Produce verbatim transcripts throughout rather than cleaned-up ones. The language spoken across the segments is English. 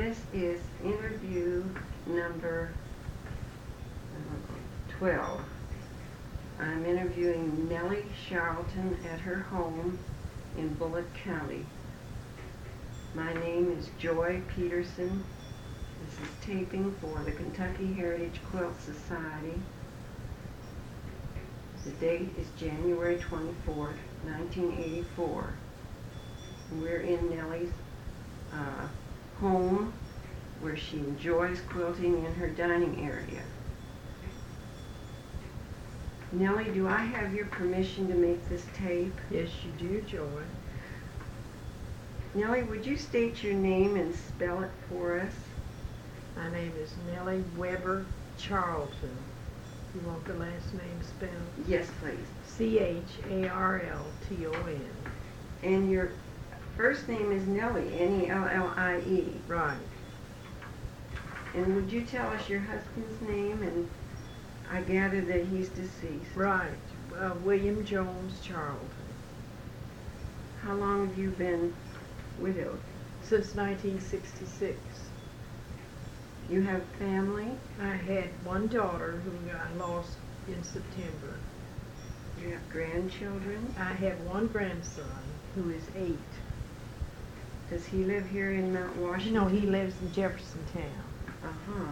this is interview number uh, twelve. I'm interviewing Nellie Charlton at her home in Bullitt County. My name is Joy Peterson. This is taping for the Kentucky Heritage Quilt Society. The date is January twenty-fourth, nineteen eighty-four. We're in Nellie's uh, home where she enjoys quilting in her dining area. Nellie, do I have your permission to make this tape? Yes, you do, Joy. Nellie, would you state your name and spell it for us? My name is Nellie Weber Charlton. You want the last name spelled? Yes, please. C H A R L T O N. And your first name is Nellie, N E L L I E. Right. And would you tell us your husband's name? And I gather that he's deceased. Right. Uh, William Jones Charlton. How long have you been widowed? Since nineteen sixty-six. You have family? I had one daughter who I lost in September. You have grandchildren? I have one grandson who is eight. Does he live here in Mount Washington? No, he lives in Jefferson Town. Uh-huh.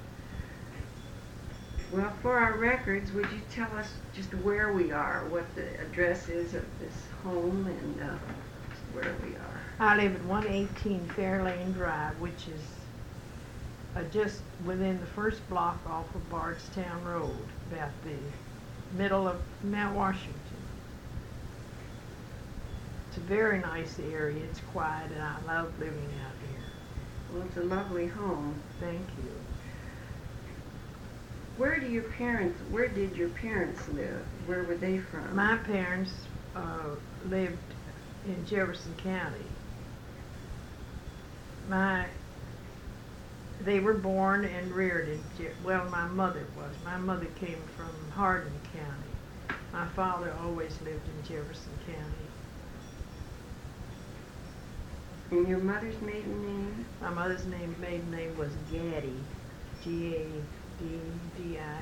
Well, for our records, would you tell us just where we are, what the address is of this home, and uh, where we are? I live at one eighteen Fairlane Drive, which is uh, just within the first block off of Bardstown Road, about the middle of Mount Washington. It's a very nice area. It's quiet, and I love living out here. Well, it's a lovely home. Thank you. Where do your parents, where did your parents live? Where were they from? My parents uh, lived in Jefferson County. My, they were born and reared in, Je well, my mother was. My mother came from Hardin County. My father always lived in Jefferson County. And your mother's maiden name? My mother's name, maiden name was Gaddy, G A D D I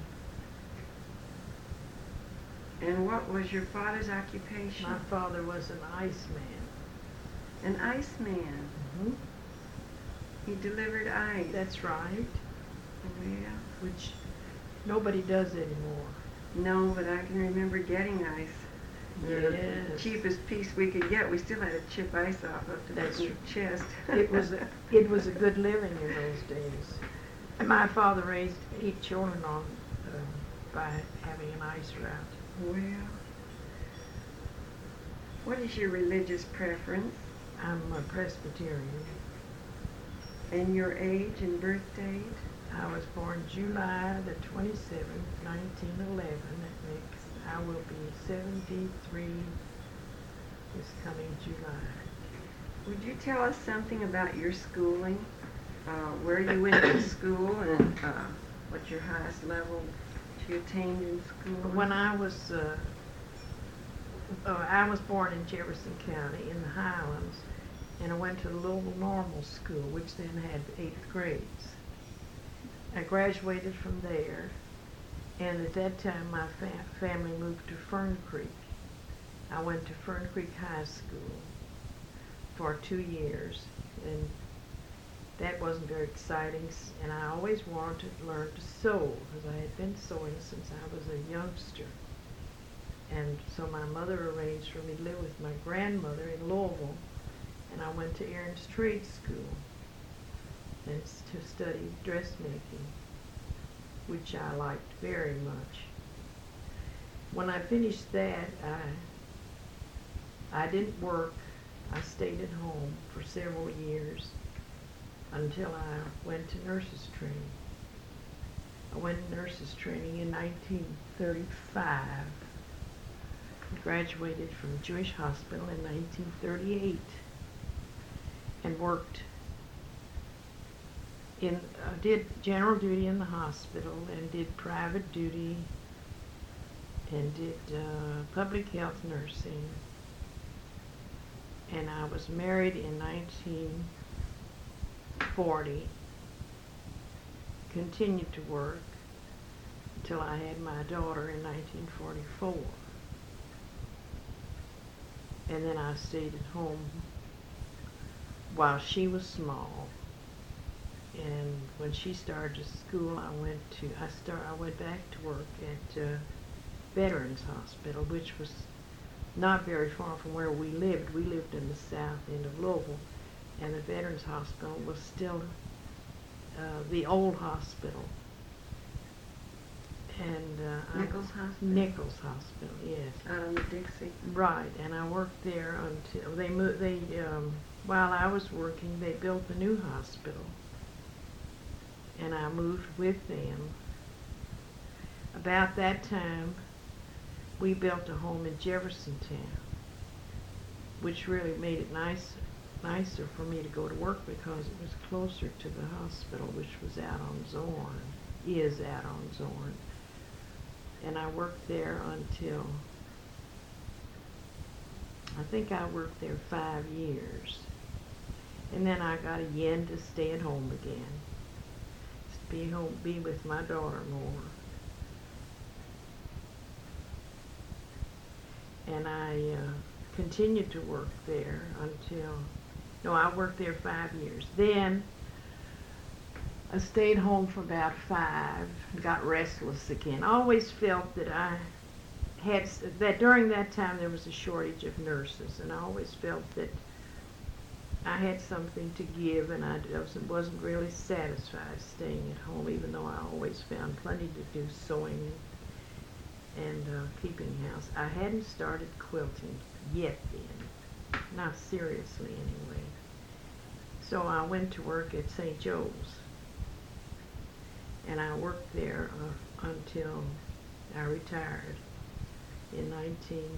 E. And what was your father's occupation? My father was an iceman. An iceman? Mm-hmm. He delivered ice? That's right. Yeah. Which nobody does anymore. No, but I can remember getting ice. The Yes. cheapest piece we could get, we still had to chip ice off of to That's put in the chest. It was a, it was a good living in those days. And my father raised eight children on uh, by having an ice route. Well, what is your religious preference? I'm a Presbyterian. And your age and birth date? I was born July the twenty-seventh, nineteen eleven. That makes, I will be seventy-three this coming July. Would you tell us something about your schooling? Uh, where you went to school and uh, what your highest level you attained in school? When I was, uh, uh, I was born in Jefferson County in the Highlands, and I went to the Louisville Normal School, which then had eighth grades. I graduated from there, and at that time my fa family moved to Fern Creek. I went to Fern Creek High School for two years, and that wasn't very exciting, and I always wanted to learn to sew, because I had been sewing since I was a youngster. And so my mother arranged for me to live with my grandmother in Louisville, and I went to Aaron's Trade School and to study dressmaking, which I liked very much. When I finished that, I, I didn't work. I stayed at home for several years until I went to nurses training. I went to nurses training in nineteen thirty-five. Graduated from Jewish Hospital in nineteen thirty-eight and worked in, uh, did general duty in the hospital and did private duty and did uh, public health nursing. And I was married in nineteen forty, continued to work until I had my daughter in nineteen forty-four. And then I stayed at home while she was small. And when she started school, I went to I start I went back to work at uh, Veterans Hospital, which was not very far from where we lived. We lived in the south end of Louisville, and the Veterans Hospital was still uh, the old hospital. And uh, Nichols I, Hospital? Nichols Hospital, yes. Out on the Dixie? Right, and I worked there until they moved. They um, while I was working, they built a new hospital, and I moved with them. About that time, we built a home in Jeffersontown, which really made it nice, nicer for me to go to work because it was closer to the hospital, which was out on Zorn, is out on Zorn. And I worked there until, I think I worked there five years. And then I got a yen to stay at home again, to be home, be with my daughter more. And I uh, continued to work there until, no, I worked there five years. Then I stayed home for about five, got restless again. I always felt that I had, that during that time there was a shortage of nurses, and I always felt that I had something to give, and I wasn't, wasn't really satisfied staying at home, even though I always found plenty to do sewing and uh, keeping house. I hadn't started quilting yet then, not seriously anyway. So I went to work at Saint Joe's, and I worked there uh, until I retired in nineteen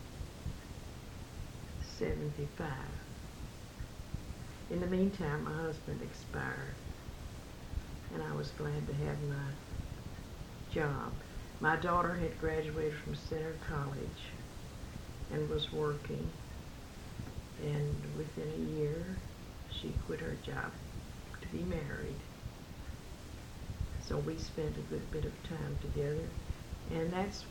seventy-five. In the meantime, my husband expired, and I was glad to have my job. My daughter had graduated from Center College and was working, and within a year, she quit her job to be married. So we spent a good bit of time together, and that's,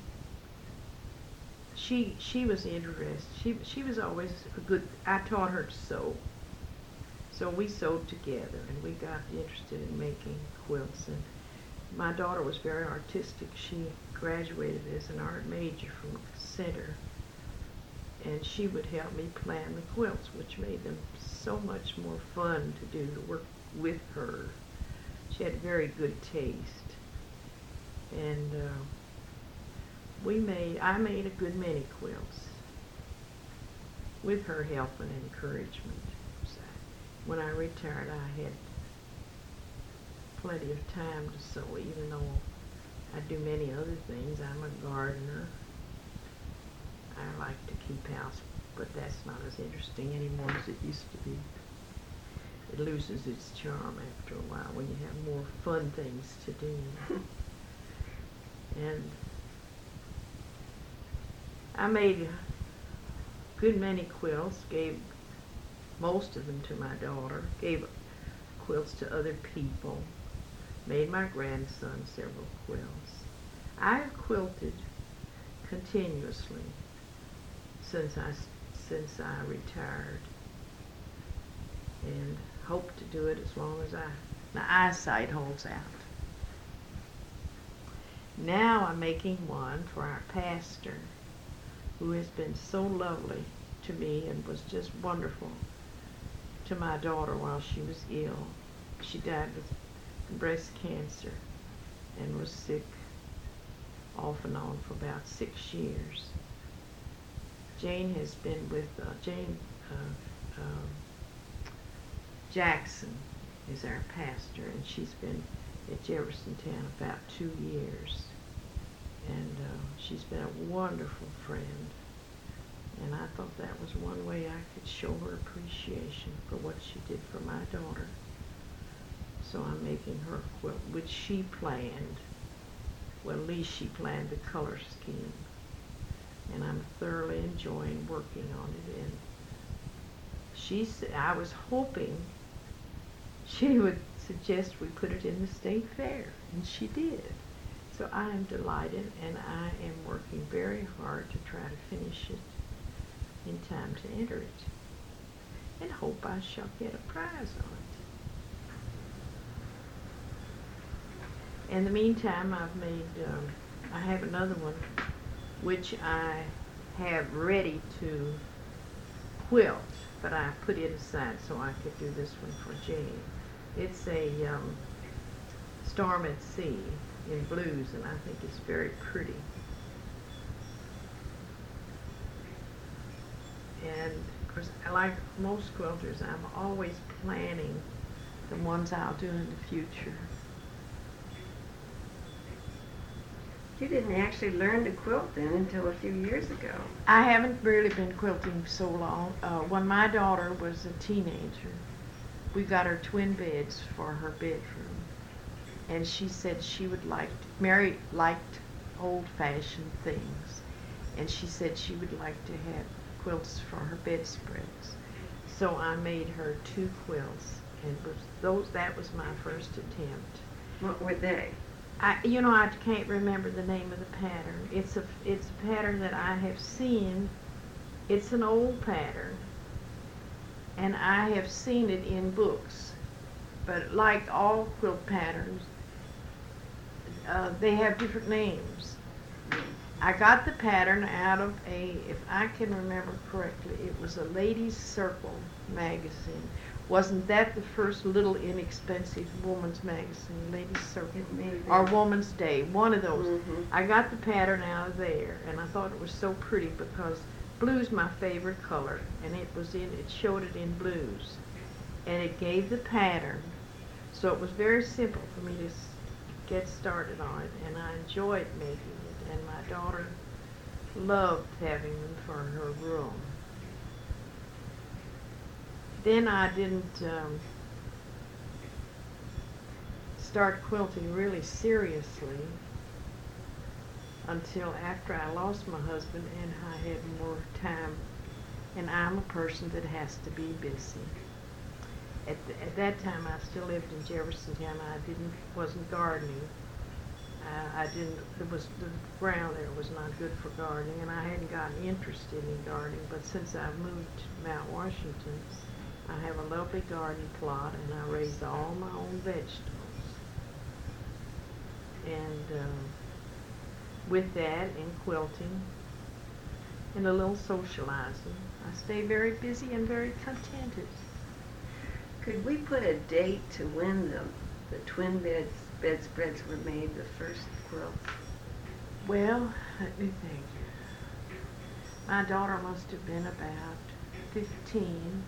she she was interested. She she was always a good, I taught her to sew. So we sewed together, and we got interested in making quilts. And my daughter was very artistic. She graduated as an art major from Center, and she would help me plan the quilts, which made them so much more fun to do, to work with her. She had very good taste, and uh, we made, I made a good many quilts with her help and encouragement. So when I retired, I had plenty of time to sew, even though I do many other things. I'm a gardener. I like to keep house, but that's not as interesting anymore as it used to be. It loses its charm after a while when you have more fun things to do. And I made a good many quilts, gave most of them to my daughter, gave quilts to other people, made my grandson several quilts. I have quilted continuously since I, since I retired, and hope to do it as long as I, my eyesight holds out. Now I'm making one for our pastor, who has been so lovely to me and was just wonderful to my daughter while she was ill. She died with breast cancer and was sick off and on for about six years. Jane has been with, uh, Jane uh, um, Jackson is our pastor, and she's been at Jeffersontown about two years. And uh, she's been a wonderful friend. And I thought that was one way I could show her appreciation for what she did for my daughter. So I'm making her a quilt, which she planned. Well, at least she planned the color scheme. And I'm thoroughly enjoying working on it. And she said, I was hoping she would suggest we put it in the state fair, and she did. So I am delighted, and I am working very hard to try to finish it in time to enter it, and hope I shall get a prize on it. In the meantime, I've made, um, I have another one which I have ready to quilt, but I put it aside so I could do this one for Jane. It's a um, Storm at Sea in blues, and I think it's very pretty. And of course, like most quilters, I'm always planning the ones I'll do in the future. You didn't actually learn to quilt then until a few years ago. I haven't really been quilting so long. Uh, when my daughter was a teenager, we got her twin beds for her bedroom. And she said she would like, Mary liked old-fashioned things. And she said she would like to have quilts for her bedspreads. So I made her two quilts, and was those that was my first attempt. What were they? I, you know, I can't remember the name of the pattern. It's a, it's a pattern that I have seen. It's an old pattern, and I have seen it in books. But like all quilt patterns, uh, they have different names. I got the pattern out of a, if I can remember correctly, it was a Ladies' Circle magazine. Wasn't that the first little inexpensive woman's magazine, Ladies' Circle, or Woman's Day, one of those. Mm-hmm. I got the pattern out of there, and I thought it was so pretty because blue's my favorite color, and it was in, it showed it in blues, and it gave the pattern, so it was very simple for me to s- get started on it, and I enjoyed making it, and my daughter loved having them for her room. Then I didn't um, start quilting really seriously until after I lost my husband and I had more time, and I'm a person that has to be busy. At, th- at that time I still lived in Jeffersontown. I didn't, wasn't gardening. Uh, I didn't, it was, the ground there was not good for gardening, and I hadn't gotten interested in gardening, but since I moved to Mount Washington, I have a lovely garden plot, and I raise all my own vegetables. And um, with that and quilting and a little socializing, I stay very busy and very contented. Could we put a date to when the, the twin beds, bedspreads were made, the first quilts? Well, let me think. My daughter must have been about fifteen.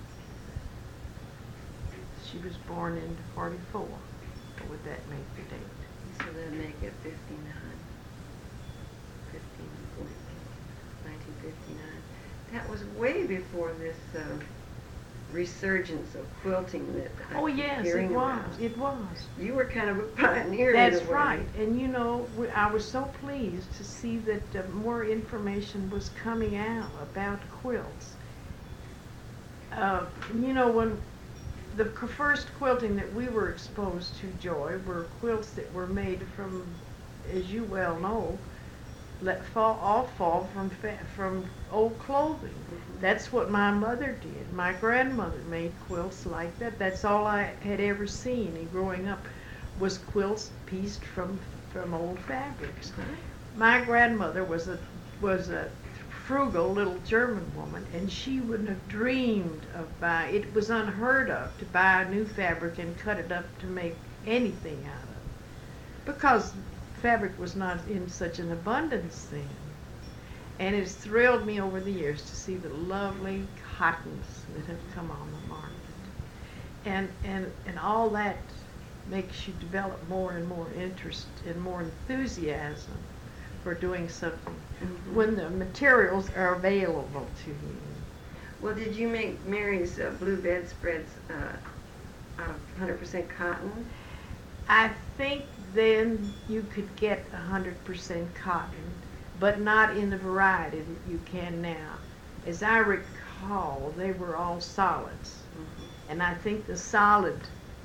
She was born in forty-four. What would that make the date? So that'd make it fifty-nine. fifteen, fourteen, nineteen fifty-nine. That was way before this uh, resurgence of quilting that I Oh keep yes, hearing it was. about. It was. You were kind of a pioneer. in That's a way. right. And you know, we, I was so pleased to see that uh, more information was coming out about quilts. Uh, you know, when the c- first quilting that we were exposed to, Joy, were quilts that were made from, as you well know, let fall off fall from fa- from old clothing. Mhm. That's what my mother did. My grandmother made quilts like that. That's all I had ever seen in growing up, was quilts pieced from from old fabrics. My grandmother was a was a frugal little German woman, and she wouldn't have dreamed of buying. It was unheard of to buy a new fabric and cut it up to make anything out of it, because fabric was not in such an abundance then. And it's thrilled me over the years to see the lovely cottons that have come on the market. And, and, and all that makes you develop more and more interest and more enthusiasm for doing something Mhm. when the materials are available to you. Well, did you make Mary's uh, blue bedspreads uh, out of one hundred percent cotton? I think then you could get one hundred percent cotton, but not in the variety that you can now. As I recall, they were all solids. Mm-hmm. And I think the solid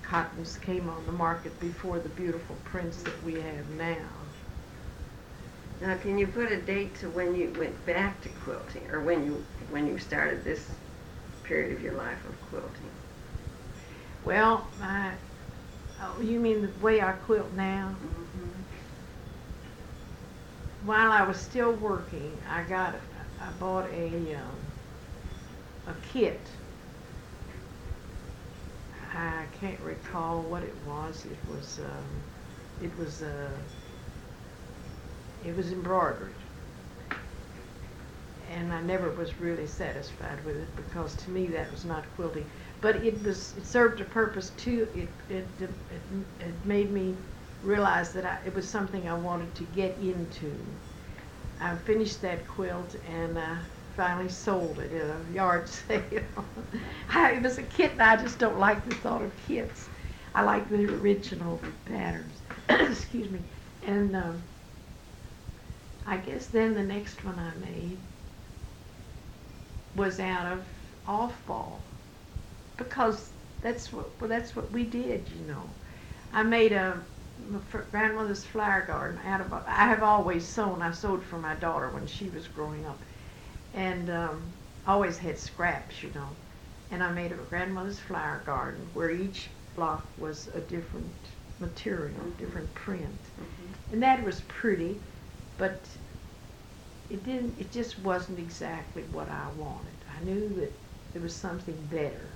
cottons came on the market before the beautiful prints that we have now. Now, can you put a date to when you went back to quilting, or when you when you started this period of your life of quilting? Well, my, oh, you mean the way I quilt now? Mm-hmm. While I was still working, I got, I bought a, um, a kit. I can't recall what it was. It was, um, it was, uh, it was embroidered. And I never was really satisfied with it because to me that was not quilting. But it was, it served a purpose too. It, it, it, it made me realize that I, it was something I wanted to get into. I finished that quilt and I finally sold it at a yard sale. I, it was a kit and I just don't like the thought of kits. I like the original patterns. Excuse me. And um, I guess then the next one I made was out of off-ball, because that's what well, that's what we did, you know. I made a my grandmother's flower garden out of. I have always sewn. I sewed for my daughter when she was growing up, and um, always had scraps, you know. And I made a grandmother's flower garden where each block was a different material, Mm-hmm. different print, Mm-hmm. and that was pretty, but it didn't. It just wasn't exactly what I wanted. I knew that there was something better,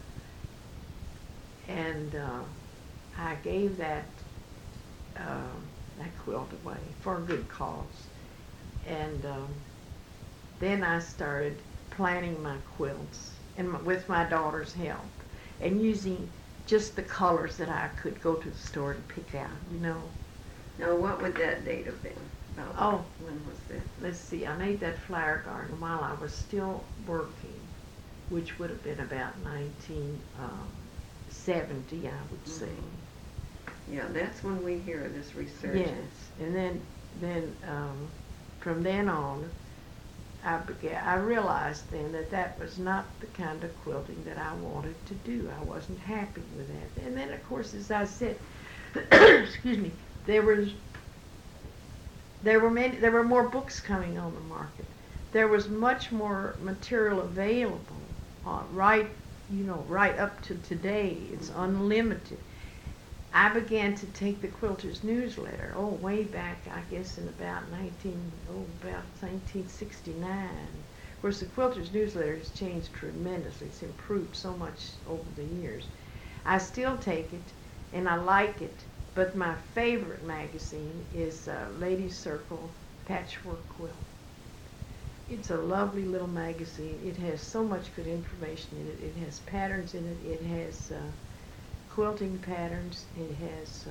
and uh, I gave that uh, that quilt away for a good cause. And um, then I started planning my quilts, and my, with my daughter's help, and using just the colors that I could go to the store and pick out. You know. Now, what would that date have been? About Oh. When was that? Let's see, I made that flower garden while I was still working, which would have been about nineteen seventy, I would say. Mm-hmm. Yeah, that's when we hear this resurgence. Yes, and then, then um, from then on, I began. I realized then that that was not the kind of quilting that I wanted to do. I wasn't happy with that. And then, of course, as I said, excuse me, there was. There were many, there were more books coming on the market. There was much more material available, uh, right, you know, right up to today. It's unlimited. I began to take the Quilter's Newsletter, oh, way back, I guess, in about nineteen, oh, about nineteen sixty-nine. Of course, the Quilter's Newsletter has changed tremendously. It's improved so much over the years. I still take it, and I like it. But my favorite magazine is uh, Ladies Circle Patchwork Quilt. It's a lovely little magazine. It has so much good information in it. It has patterns in it. It has uh, quilting patterns. It has,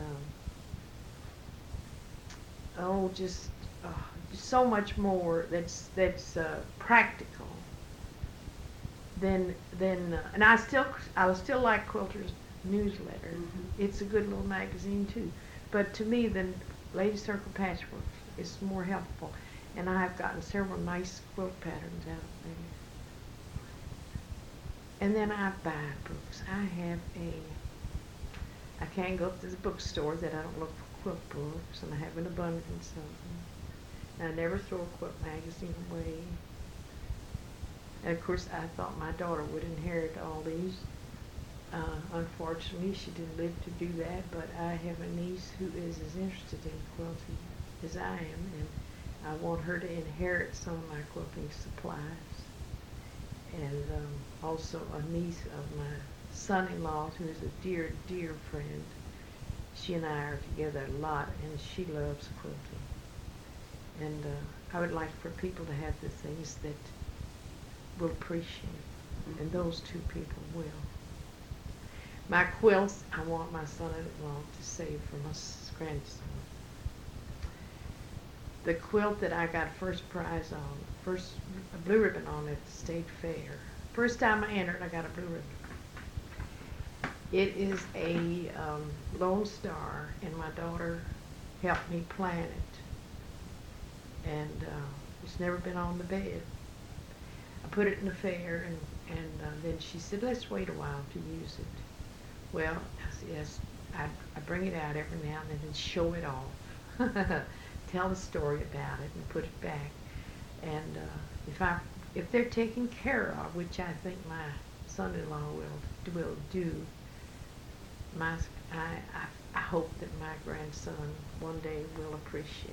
um, oh, just, uh, just so much more that's that's uh, practical. Than than, uh, and I still I still like Quilter's Newsletter. Mm-hmm. It's a good little magazine too, but to me the Ladies Circle Patchwork is more helpful, and I have gotten several nice quilt patterns out of there. And then I buy books. I have a I can't go to the bookstore that I don't look for quilt books, and I have an abundance of them. And I never throw a quilt magazine away. And of course I thought my daughter would inherit all these. Uh, unfortunately, she didn't live to do that, but I have a niece who is as interested in quilting as I am, and I want her to inherit some of my quilting supplies. And um, also a niece of my son-in-law, who is a dear, dear friend. She and I are together a lot, and she loves quilting. And uh, I would like for people to have the things that will appreciate, and those two people will. My quilts, I want my son-in-law to save for my grandson. The quilt that I got first prize on, first a blue ribbon on at the state fair. First time I entered, I got a blue ribbon. It is a um, Lone Star, and my daughter helped me plan it. And uh, it's never been on the bed. I put it in the fair, and, and uh, then she said, let's wait a while to use it. Well, I said, yes, I, I bring it out every now and then and show it off. Tell the story about it and put it back. And uh, if I if they're taken care of, which I think my son-in-law will will do, my I, I I hope that my grandson one day will appreciate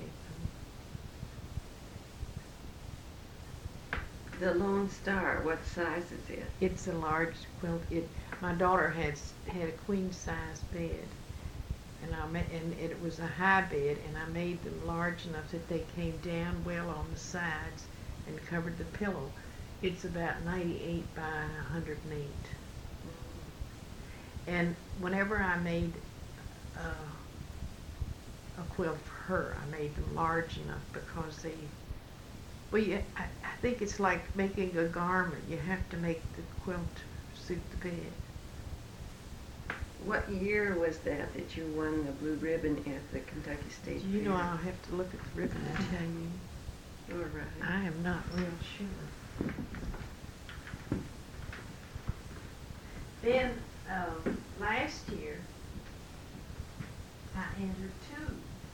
them. The Lone Star, what size is it? It's a large quilt. It my daughter has had a queen size bed, and I ma- and it was a high bed, and I made them large enough that they came down well on the sides and covered the pillow. It's about ninety-eight by one hundred eight. And whenever I made uh, a quilt for her, I made them large enough because they, well, you, I, I think it's like making a garment. You have to make the quilt suit the bed. What year was that that you won the blue ribbon at the Kentucky State You Fair? know, I'll have to look at the ribbon and tell you. All right. I am not real sure. Then, um, last year, I entered two.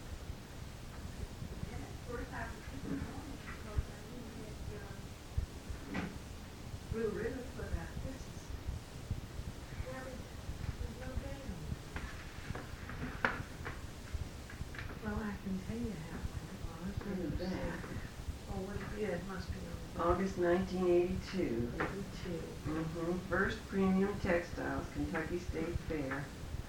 And at first I was disappointed because I didn't get uh, blue ribbon put out. This is very, there's no date on it. Well, I can tell you how it was. In the back. Oh, what it is, must be on the back. August nineteen eighty-two. eighty-two. Mm-hmm. First Premium Textiles, Kentucky State Fair.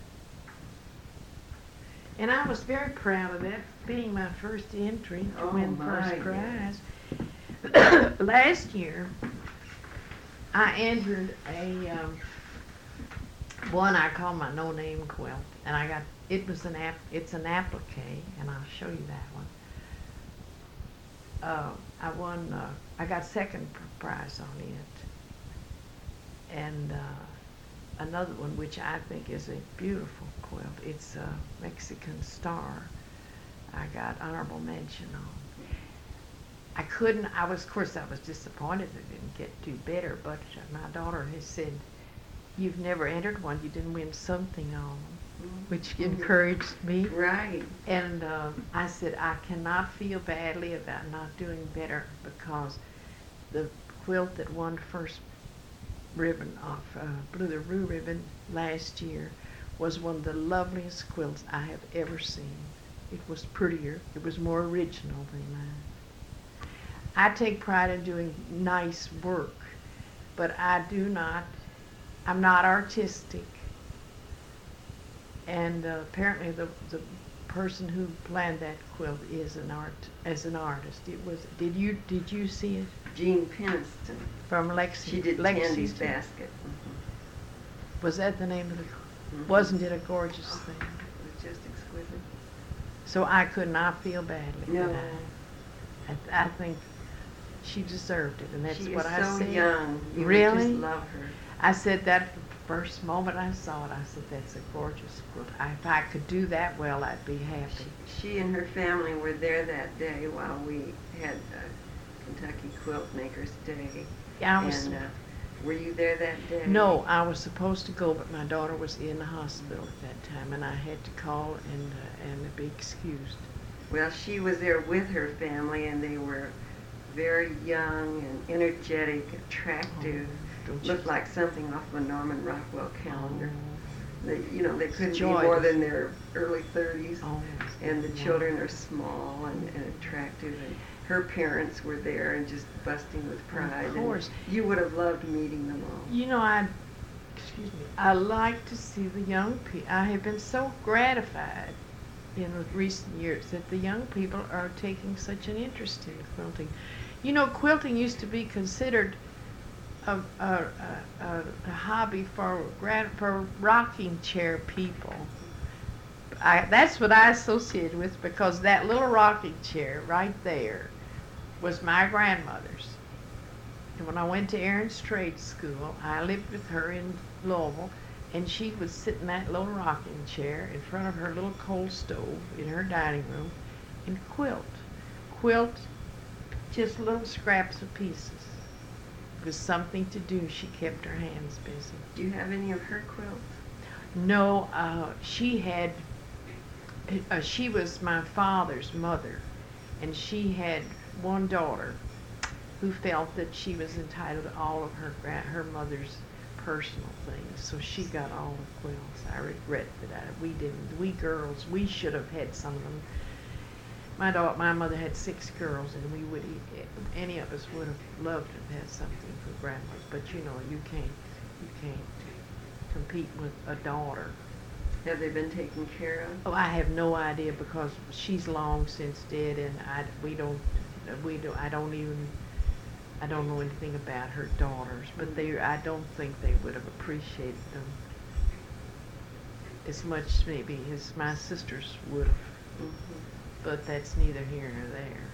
And I was very proud of that, being my first entry to Oh, win my first prize. Last year, I entered a um, one I call my no-name quilt, and I got it was an app. It's an applique, and I'll show you that one. Uh, I won. Uh, I got second prize on it, and uh, another one which I think is a beautiful quilt. It's a Mexican Star. I got honorable mention on. I couldn't. I was, of course, I was disappointed I didn't get do better. But my daughter has said, "You've never entered one. You didn't win something on." Which encouraged me. Right. And uh, I said, I cannot feel badly about not doing better because the quilt that won first ribbon off uh, Blue the Rue ribbon last year was one of the loveliest quilts I have ever seen. It was prettier. It was more original than mine. I take pride in doing nice work, but I do not, I'm not artistic. And uh, apparently the the person who planned that quilt is an art as an artist. It was. Did you did you see it? Jean Peniston. From Lexington. She did Lexington. Tandy's Basket. Mm-hmm. Was that the name of the? Mm-hmm. Wasn't it a gorgeous thing? It was just exquisite. So I could not feel badly. No. But I, I, I think she deserved it, and that's she what is I so said. young. You Really? would just love her. I said that the first moment I saw it. I said, "That's a gorgeous quilt. I, if I could do that well, I'd be happy." She and her family were there that day while we had uh, Kentucky Quilt Makers Day. Yeah, I was. And uh, were you there that day? No, I was supposed to go, but my daughter was in the hospital at that time, and I had to call and uh, and be excused. Well, she was there with her family, and they were very young and energetic, attractive. Oh, Looked like something off of a Norman Rockwell calendar. Oh. They, you know, they couldn't Joyous. be more than their early thirties, Oh, and the wow. children are small and, and attractive, and her parents were there and just busting with pride. Of course. And you would have loved meeting them all. You know, I, excuse me, I like to see the young people. I have been so gratified in recent years that the young people are taking such an interest in quilting. You know, quilting used to be considered a, a, a, a hobby for gra- for rocking chair people. I, that's what I associated with, because that little rocking chair right there was my grandmother's. And when I went to Aaron's Trade School, I lived with her in Louisville, and she would sit in that little rocking chair in front of her little coal stove in her dining room and quilt. Quilt just little scraps of pieces. It was something to do. She kept her hands busy. Do you have any of her quilts? No, uh, she had, uh, she was my father's mother, and she had one daughter who felt that she was entitled to all of her gra- her mother's personal things, so she got all the quilts. I regret that I, we didn't. We girls, we should have had some of them. My daughter, my mother had six girls, and we would, any of us would have loved to have had something for grandmas. But you know, you can't, you can't compete with a daughter. Have they been taken care of? Oh, I have no idea because she's long since dead, and I we don't we do I don't even I don't know anything about her daughters. But they I don't think they would have appreciated them as much maybe as my sisters would have. Mm-hmm. But that's neither here nor there.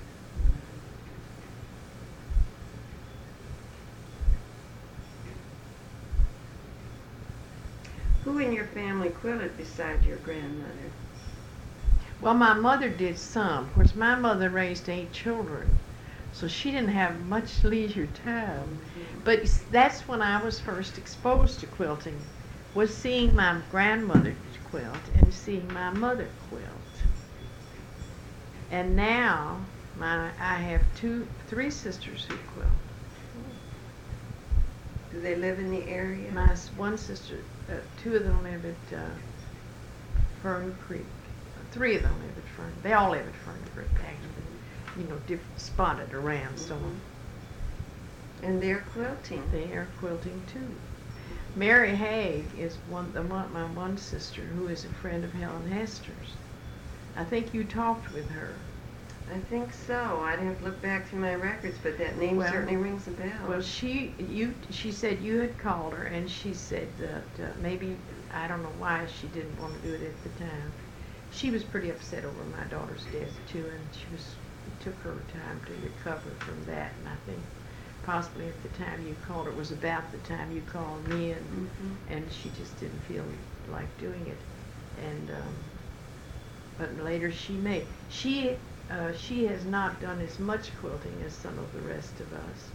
Who in your family quilted besides your grandmother? Well, my mother did some. Of course, my mother raised eight children, so she didn't have much leisure time. Mm-hmm. But s- that's when I was first exposed to quilting, was seeing my grandmother quilt and seeing my mother quilt. And now, my I have two, three sisters who quilt. Do they live in the area? My s- one sister, uh, two of them live at uh, Fern Creek. Three of them live at Fern. They all live at Fern Creek, actually. You know, different spotted around. So And they're quilting. they are quilting too. Mary Haig is one, the one, my one sister, who is a friend of Helen Hester's. I think you talked with her. I think so. I'd have to look back through my records, but that name Well- certainly rings a bell. Well, she you she said you had called her, and she said that uh, maybe, I don't know why she didn't want to do it at the time. She was pretty upset over my daughter's death too, and she was it took her time to recover from that. And I think possibly at the time you called her, it was about the time you called me, and Mhm. and she just didn't feel like doing it. And um, but later she may she. Uh, she has not done as much quilting as some of the rest of us.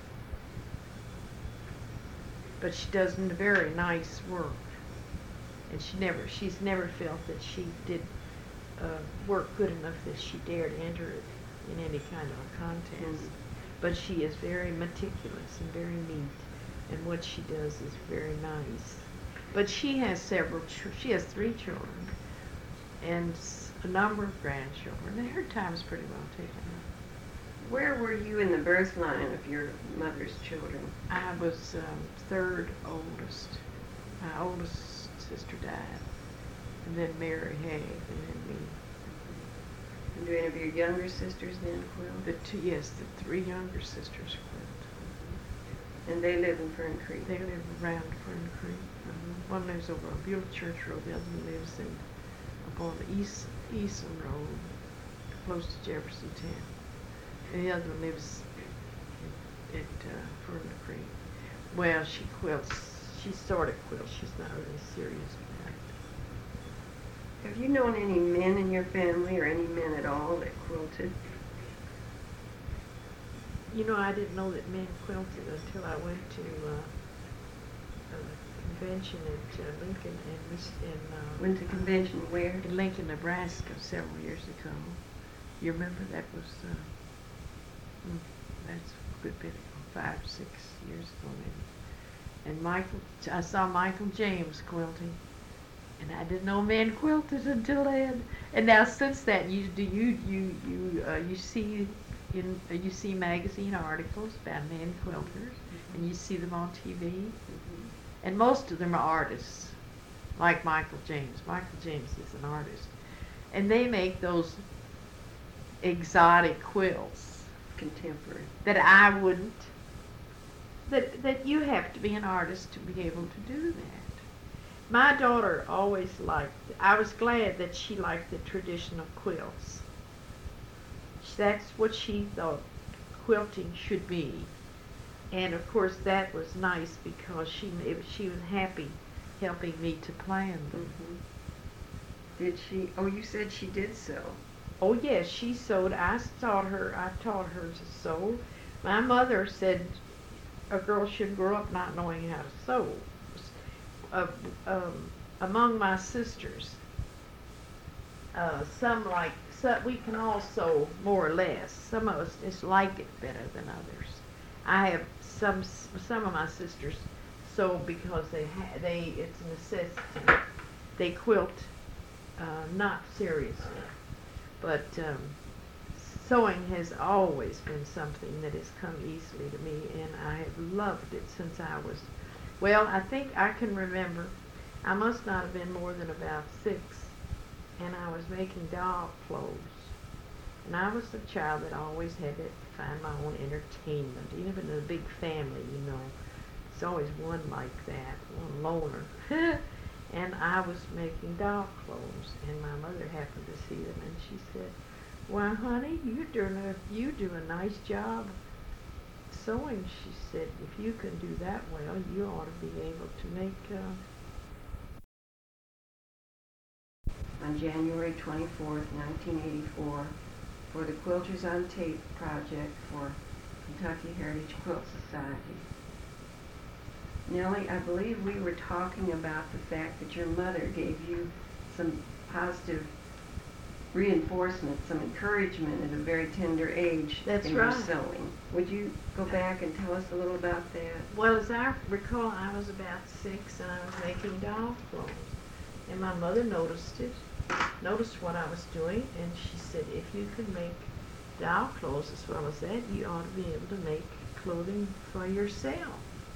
But she does n- very nice work. And she never, she's never felt that she did uh, work good enough that she dared enter it in any kind of a contest. Mhm. But she is very meticulous and very neat. And what she does is very nice. But she has several, ch- she has three children. And s- a number of grandchildren, and her time's pretty well taken up. Where were you in the birth line of your mother's children? I was um, third oldest. My oldest sister died, and then Mary Haig, and then me. And do any of your younger sisters then The quilt? two, yes, the three younger sisters quilt. And they live in Fern Creek? They live around Fern Creek. Uh, one lives over on Beulah Church Road, the other one lives in up on the east Eastern Road, close to Jefferson Town. And the other one lives at, at uh, Fern Creek. Well, she quilts. She sort of quilts. She's not really serious about it. Have you known any men in your family or any men at all that quilted? You know, I didn't know that men quilted until I went to uh, a convention at uh, Lincoln and Miss in uh, Went to convention where? in Lincoln, Nebraska, several years ago. You remember that was uh, mm, that's a good bit ago, five, six years ago maybe. And Michael, I saw Michael James quilting, and I didn't know men quilted until then. And now since that, you do you you you uh, you see in uh, you see magazine articles about men quilters, and you see them on T V, Mhm. and most of them are artists, like Michael James. Michael James is an artist, and they make those exotic quilts Contemporary. that I wouldn't. That that you have to be an artist to be able to do that. My daughter always liked. I was glad that she liked the tradition of quilts. That's what she thought quilting should be, and of course that was nice because she it, she was happy helping me to plan them. Mhm. Did she? Oh, you said she did sew. Oh yes, she sewed. I taught her. I taught her to sew. My mother said a girl shouldn't grow up not knowing how to sew. Uh, um, among my sisters, uh, some like, so we can all sew more or less. Some of us just like it better than others. I have some some of my sisters sew because they ha- they it's a necessity. They quilt, uh, not seriously, but um, sewing has always been something that has come easily to me, and I have loved it since I was, well, I think I can remember, I must not have been more than about six, and I was making doll clothes. And I was the child that always had to find my own entertainment, even in a big family, you know. It's always one like that, one loner. And I was making doll clothes, and my mother happened to see them, and she said, "Why, honey, you're doing a, you do a nice job sewing." She said, "If you can do that well, you ought to be able to make." Uh... On January twenty-fourth, nineteen eighty-four, for the Quilters on Tape project for Kentucky Heritage Quilt Society. Nellie, I believe we were talking about the fact that your mother gave you some positive reinforcement, some encouragement at a very tender age. That's in right. your sewing. Would you go back and tell us a little about that? Well, as I recall, I was about six, and I was making doll clothes, and my mother noticed it, noticed what I was doing, and she said, "If you can make doll clothes as well as that, you ought to be able to make clothing for yourself."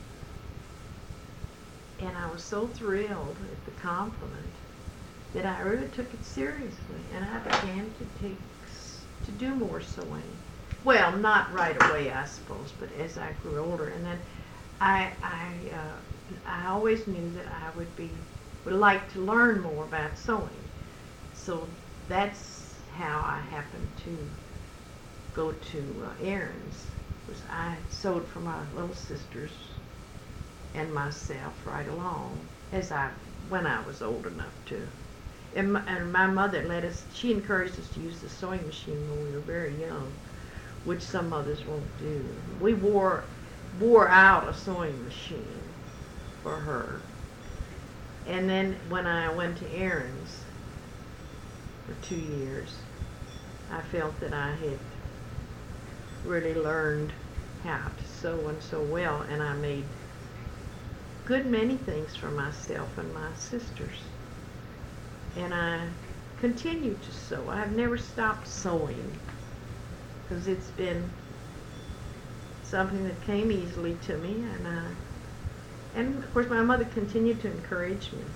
And I was so thrilled at the compliment that I really took it seriously, and I began to take to do more sewing. Well, not right away, I suppose, but as I grew older, and then I I uh, I always knew that I would be would like to learn more about sewing. So that's how I happened to go to uh, Aaron's. Was I sewed for my little sisters and myself right along as I when I was old enough to. And my, and my mother let us, she encouraged us to use the sewing machine when we were very young, which some mothers won't do. We wore, wore out a sewing machine for her. And then when I went to Aaron's for two years, I felt that I had really learned how to sew and sew well, and I made good many things for myself and my sisters. And I continue to sew. I've never stopped sewing because it's been something that came easily to me, and I, and of course my mother continued to encourage me.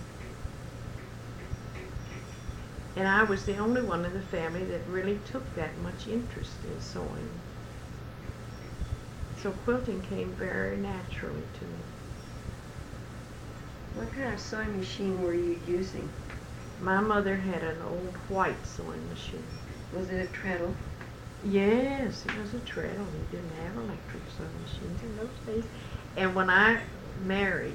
And I was the only one in the family that really took that much interest in sewing. So quilting came very naturally to me. What kind of sewing machine were you using? My mother had an old white sewing machine. Was it a treadle? Yes, it was a treadle. We didn't have electric sewing machines in those days. And when I married,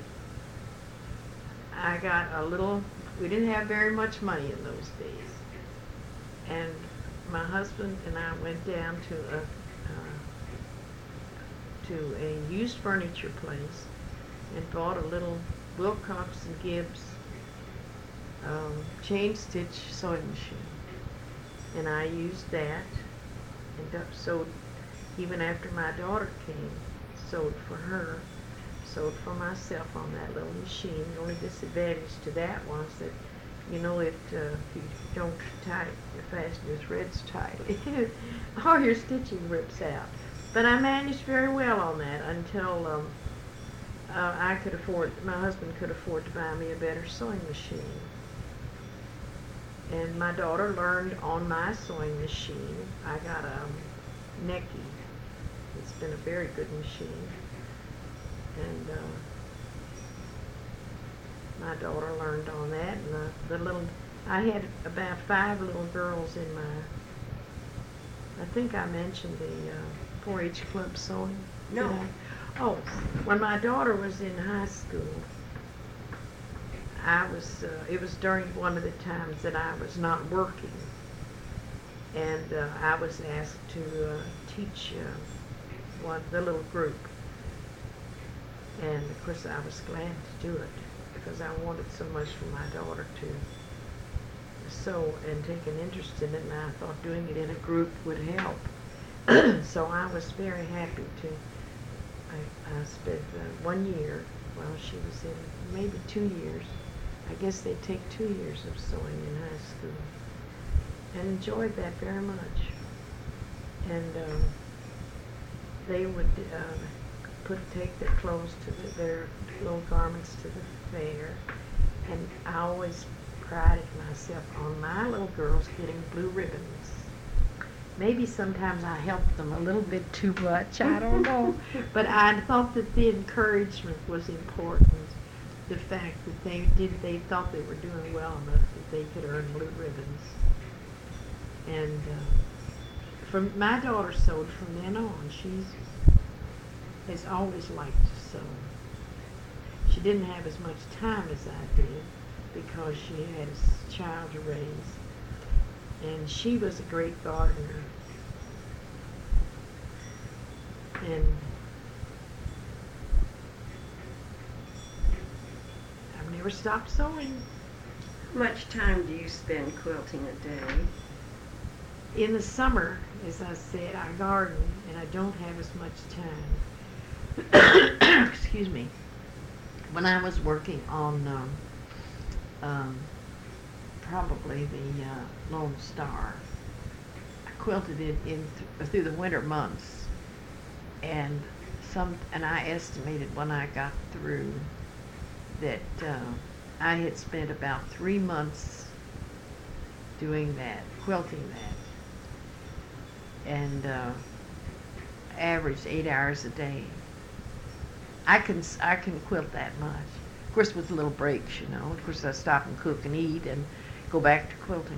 I got a little, we didn't have very much money in those days. And my husband and I went down to a, uh, to a used furniture place and bought a little Wilcox and Gibbs um, chain stitch sewing machine, and I used that and uh, sewed even after my daughter came, sewed for her, sewed for myself on that little machine. The only disadvantage to that was that, you know, it uh, if you don't tie it, the fastener threads tightly, all your stitching rips out. But I managed very well on that until um, uh, I could afford, my husband could afford to buy me a better sewing machine. And my daughter learned on my sewing machine. I got a Necky. It's been a very good machine. And uh, my daughter learned on that. And the, the little, I had about five little girls in my, I think I mentioned the uh, four H club sewing. No. Did I? Oh, when my daughter was in high school, I was, uh, it was during one of the times that I was not working, and uh, I was asked to uh, teach uh, one, the little group, and of course I was glad to do it. because I wanted so much for my daughter to sew and take an interest in it, and I thought doing it in a group would help. So I was very happy to. I, I spent uh, one year while she was in, maybe two years. I guess they take two years of sewing in high school, and enjoyed that very much. And um, they would uh, put take their clothes to the, their little garments to the fair, and I always prided myself on my little girls getting blue ribbons. Maybe sometimes I helped them a little bit too much, I don't know. But I thought that the encouragement was important. The fact that they did, they thought they were doing well enough that they could earn blue ribbons. And uh, from my daughter sewed from then on. She's has always liked to sew. She didn't have as much time as I did because she had a child to raise. And she was a great gardener. And I've never stopped sewing. How much time do you spend quilting a day? In the summer, as I said, I garden and I don't have as much time. Excuse me. When I was working on um, um, probably the uh, Lone Star, I quilted it in th- through the winter months, and some and I estimated when I got through that uh, I had spent about three months doing that, quilting that, and uh, averaged eight hours a day. I can I can quilt that much. Of course, with little breaks, you know. Of course, I stop and cook and eat and go back to quilting.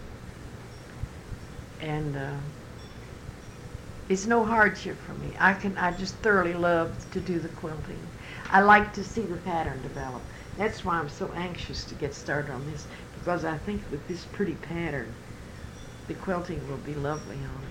And uh, it's no hardship for me. I can I just thoroughly love to do the quilting. I like to see the pattern develop. That's why I'm so anxious to get started on this, because I think with this pretty pattern, the quilting will be lovely on it.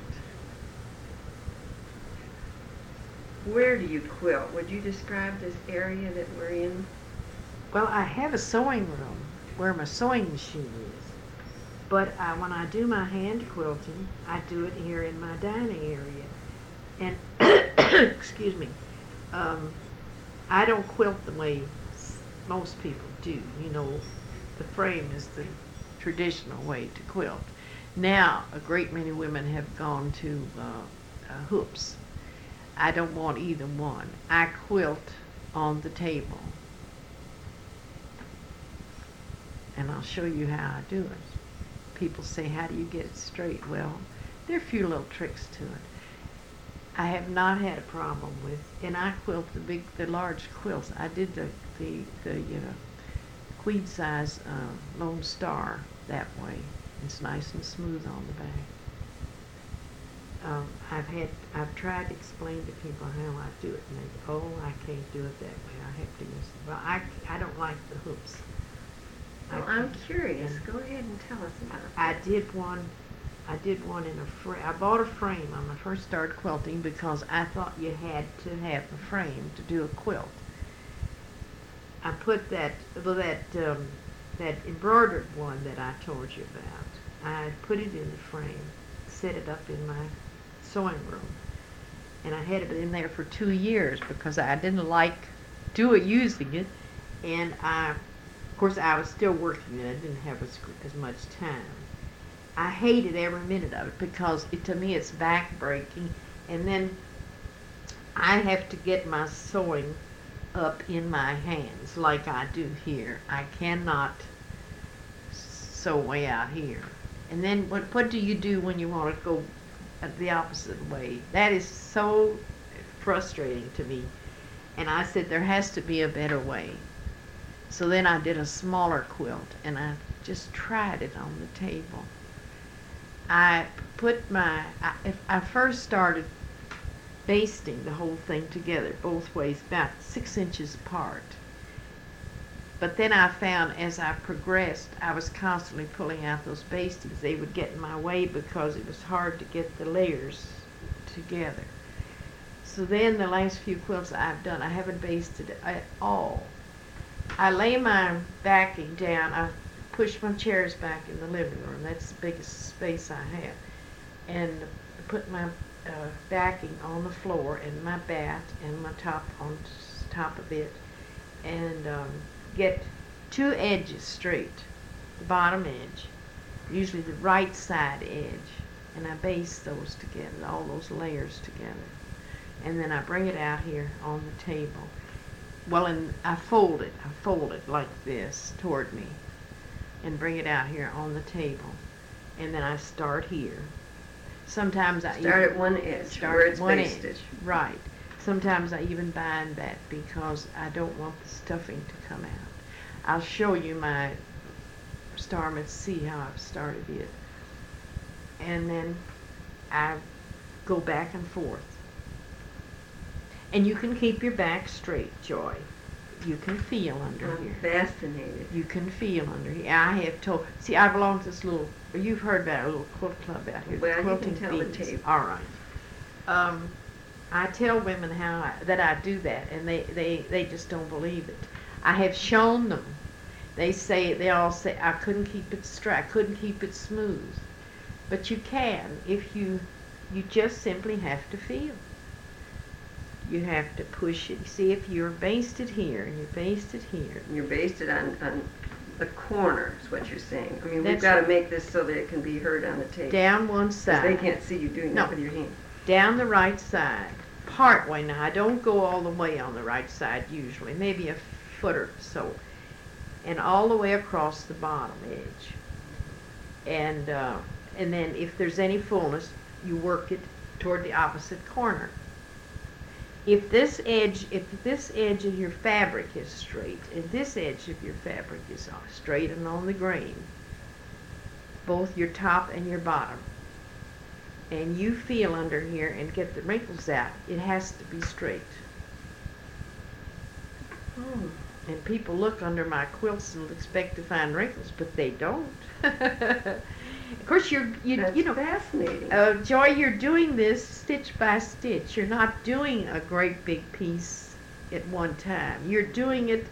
Where do you quilt? Would you describe this area that we're in? Well, I have a sewing room where my sewing machine is. But I, when I do my hand quilting, I do it here in my dining area. And, excuse me, um, I don't quilt the way most people do. You know, the frame is the traditional way to quilt. Now, a great many women have gone to uh, uh, hoops. I don't want either one. I quilt on the table. And I'll show you how I do it. People say, how do you get it straight? Well, there are a few little tricks to it. I have not had a problem with, and I quilt the big, the large quilts. I did the, the, the you know, queen size uh, Lone Star that way. It's nice and smooth on the back. Um, I've had, I've tried to explain to people how I do it, and they go, oh, I can't do it that way. I have to use it. Well, I, I don't like the hoops. Well, I, I'm curious. Go ahead and tell us about it. I did one, I did one in a frame. I bought a frame when I first started quilting because I thought you had to have a frame to do a quilt. I put that, well, that, um, that embroidered one that I told you about. I put it in the frame, set it up in my sewing room, and I had it in there for two years because I didn't like do it using it, and I, of course, I was still working and I didn't have as, as much time. I hated every minute of it because it, to me it's back breaking, and then I have to get my sewing up in my hands like I do here. I cannot sew way out here. And then what what do you do when you want to go the opposite way? That is so frustrating to me. And I said there has to be a better way. So then I did a smaller quilt and I just tried it on the table. I put my, I, if I first started basting the whole thing together both ways, about six inches apart. But then I found as I progressed, I was constantly pulling out those bastings. They would get in my way because it was hard to get the layers together. So then the last few quilts I've done, I haven't basted at all. I lay my backing down. I push my chairs back in the living room. That's the biggest space I have. And put my uh, backing on the floor and my bat and my top on top of it. And um, get two edges straight. The bottom edge. Usually the right side edge. And I base those together, all those layers together. And then I bring it out here on the table. Well, and I fold it. I fold it like this toward me and bring it out here on the table. And then I start here. Sometimes I Start even at one edge, start where at it's one basted. edge. Right. Sometimes I even bind that because I don't want the stuffing to come out. I'll show you my starments, see how I've started it. And then I go back and forth. And you can keep your back straight, Joy. You can feel under I'm here. fascinated. You can feel under here. I have told. See, I belong to this little. You've heard about a little quilt club out here. Well, the you quilting can tell the bees. tape. All right. Um, I tell women how I, that I do that, and they, they, they just don't believe it. I have shown them. They say they all say I couldn't keep it straight. I couldn't keep it smooth. But you can if you you just simply have to feel. You have to push it. See, if you're basted here and you're basted here. You're basted on, on the corner, is what you're saying. I mean, we've That's got to right. make this so that it can be heard on the tape. Down one 'Cause side. they can't see you doing No. that with your hand. Down the right side. Part way now. I don't go all the way on the right side usually. Maybe a foot or so. And all the way across the bottom edge. And uh, and then if there's any fullness, you work it toward the opposite corner. If this edge, if this edge of your fabric is straight, and this edge of your fabric is straight and on the grain, both your top and your bottom, and you feel under here and get the wrinkles out, it has to be straight. Oh. And people look under my quilts and expect to find wrinkles, but they don't. Of course, you're you That's you know. fascinating. Uh, Joy, you're doing this stitch by stitch. You're not doing a great big piece at one time. You're doing it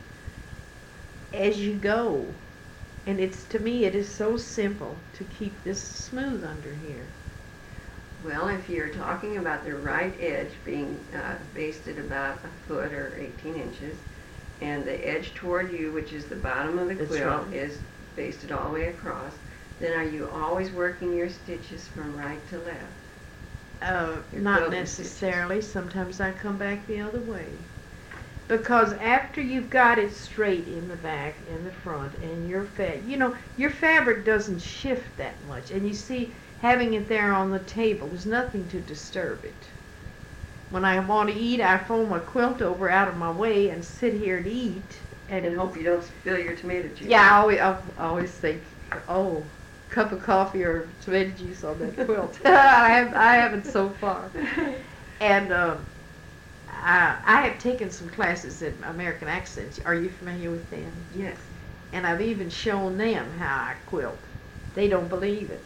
as you go. And it's, to me, it is so simple to keep this smooth under here. Well, if you're talking about the right edge being uh, basted about a foot or eighteen inches, and the edge toward you, which is the bottom of the That's quilt, right. is basted all the way across, then are you always working your stitches from right to left? Uh, Your not quilting necessarily. Sometimes I come back the other way. Because after you've got it straight in the back and the front, and your fa- you know, your fabric doesn't shift that much. And you see, having it there on the table, there's nothing to disturb it. When I want to eat, I fold my quilt over out of my way and sit here and eat. And, And hope you don't spill your tomato juice. yeah, I always, I always think, oh, cup of coffee or tomato juice on that quilt. I have, I haven't so far. And um, I, I have taken some classes in American accents. Are you familiar with them? Yes. And I've even shown them how I quilt. They don't believe it.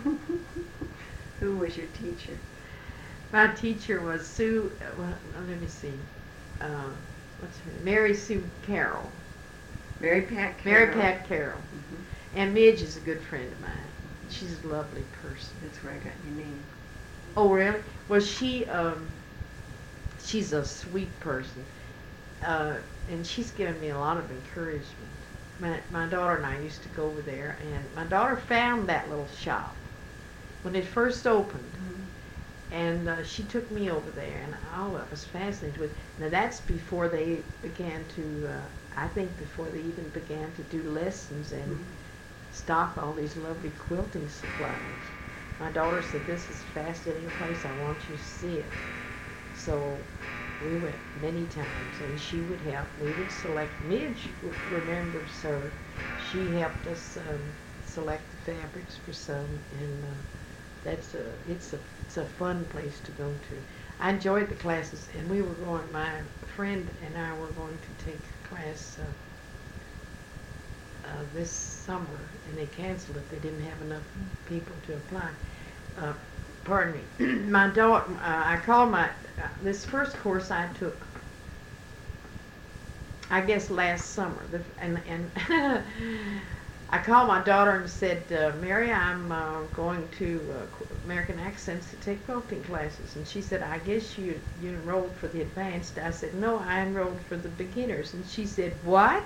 Who was your teacher? My teacher was Sue. Uh, well, let me see. Uh, what's her name? Mary Sue Carroll. Mary Pat Mary Carroll. Pat Carroll. Mhm. And Midge is a good friend of mine. She's a lovely person. That's where I got your name. Oh, really? Well, she, um, she's a sweet person. Uh, and she's given me a lot of encouragement. My, my daughter and I used to go over there, and my daughter found that little shop when it first opened. And uh, she took me over there, and all I was fascinated with. Now, that's before they began to, uh, I think before they even began to do lessons and Mhm. stock all these lovely quilting supplies. My daughter said, this is a fascinating place, I want you to see it. So we went many times, and she would help. We would select, Midge remembers her. She helped us um, select the fabrics for some, and uh, that's a, it's a, it's a fun place to go to. I enjoyed the classes, and we were going, my friend and I were going to take a class uh, uh, this summer, and they canceled it. They didn't have enough people to apply. Uh, pardon me. My daughter, uh, I called my, uh, this first course I took, I guess last summer. The, and and I called my daughter and said, uh, Mary, I'm uh, going to uh, American Accents to take quilting classes. And she said, I guess you, you enrolled for the advanced. I said, no, I enrolled for the beginners. And she said, what?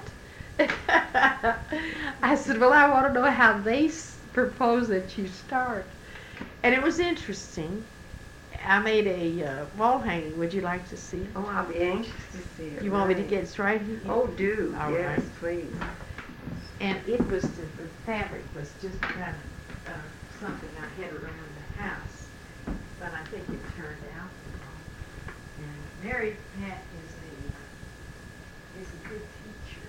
I said, well, I want to know how they s- propose that you start. And it was interesting. I made a uh, wall hanging. Would you like to see it? Oh, I'll be anxious to see it. You want me to right. get it right here? Oh, do. All yes, right. please. And it was, the, the fabric was just kind of uh, something I had around the house. But I think it turned out well. And Mary Pat is a, is a good teacher.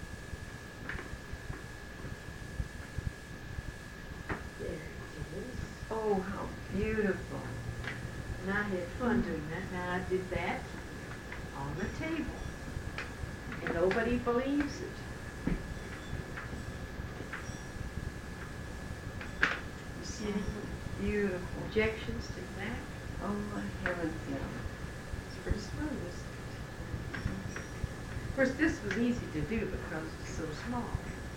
There it is. Oh, how beautiful. And I had fun doing that. Now I did that on the table. And nobody believes it. You see any Beautiful. objections to that? Oh, my heavens, no. It's pretty smooth, isn't it? Of course, this was easy to do because it's so small.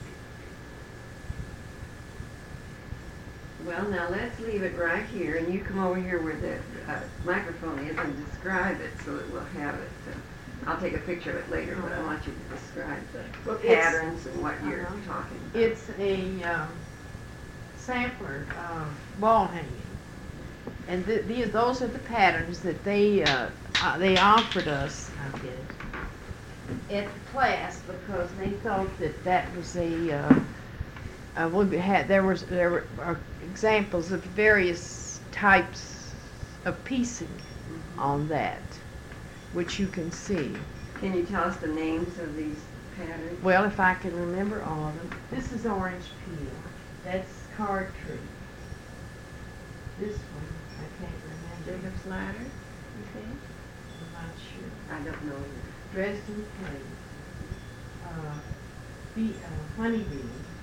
Well, now let's leave it right here, and you come over here where the uh, microphone is and describe it so that we'll have it. Uh, I'll take a picture of it later, but I want you to describe the Well, it's- patterns and what you're Uh-huh. talking about. It's a um, sampler uh, wall hanging, and th- these those are the patterns that they uh, uh, they offered us. I did at the class because they thought that that was a uh, uh, we had there was there were uh, examples of various types of piecing Mhm. on that, which you can see. Can you tell us the names of these patterns? Well, if I can remember all of them. This is orange peel. That's card tree. This one, I can't remember. Jacob's ladder, you think? I'm not sure. I don't know. Dresden plate. Uh, bee, uh, honeybee.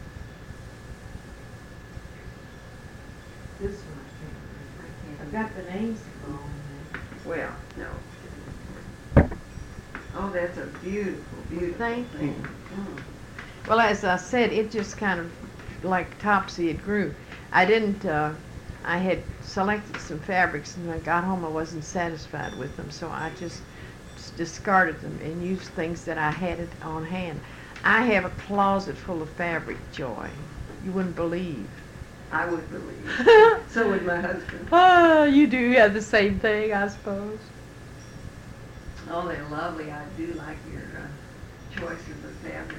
This one I can't remember. I can't. I've got the names wrong there. Well, no. Oh, that's a beautiful, beautiful Thank you. thing. Mm. Well, as I said, it just kind of like topsy it grew. I didn't, uh, I had selected some fabrics and I got home, I wasn't satisfied with them, so I just s- discarded them and used things that I had it on hand. I have a closet full of fabric, Joy. You wouldn't believe. I would believe. So would my husband. Oh, you do have the same thing, I suppose. Oh, they're lovely. I do like your uh, choices of fabrics.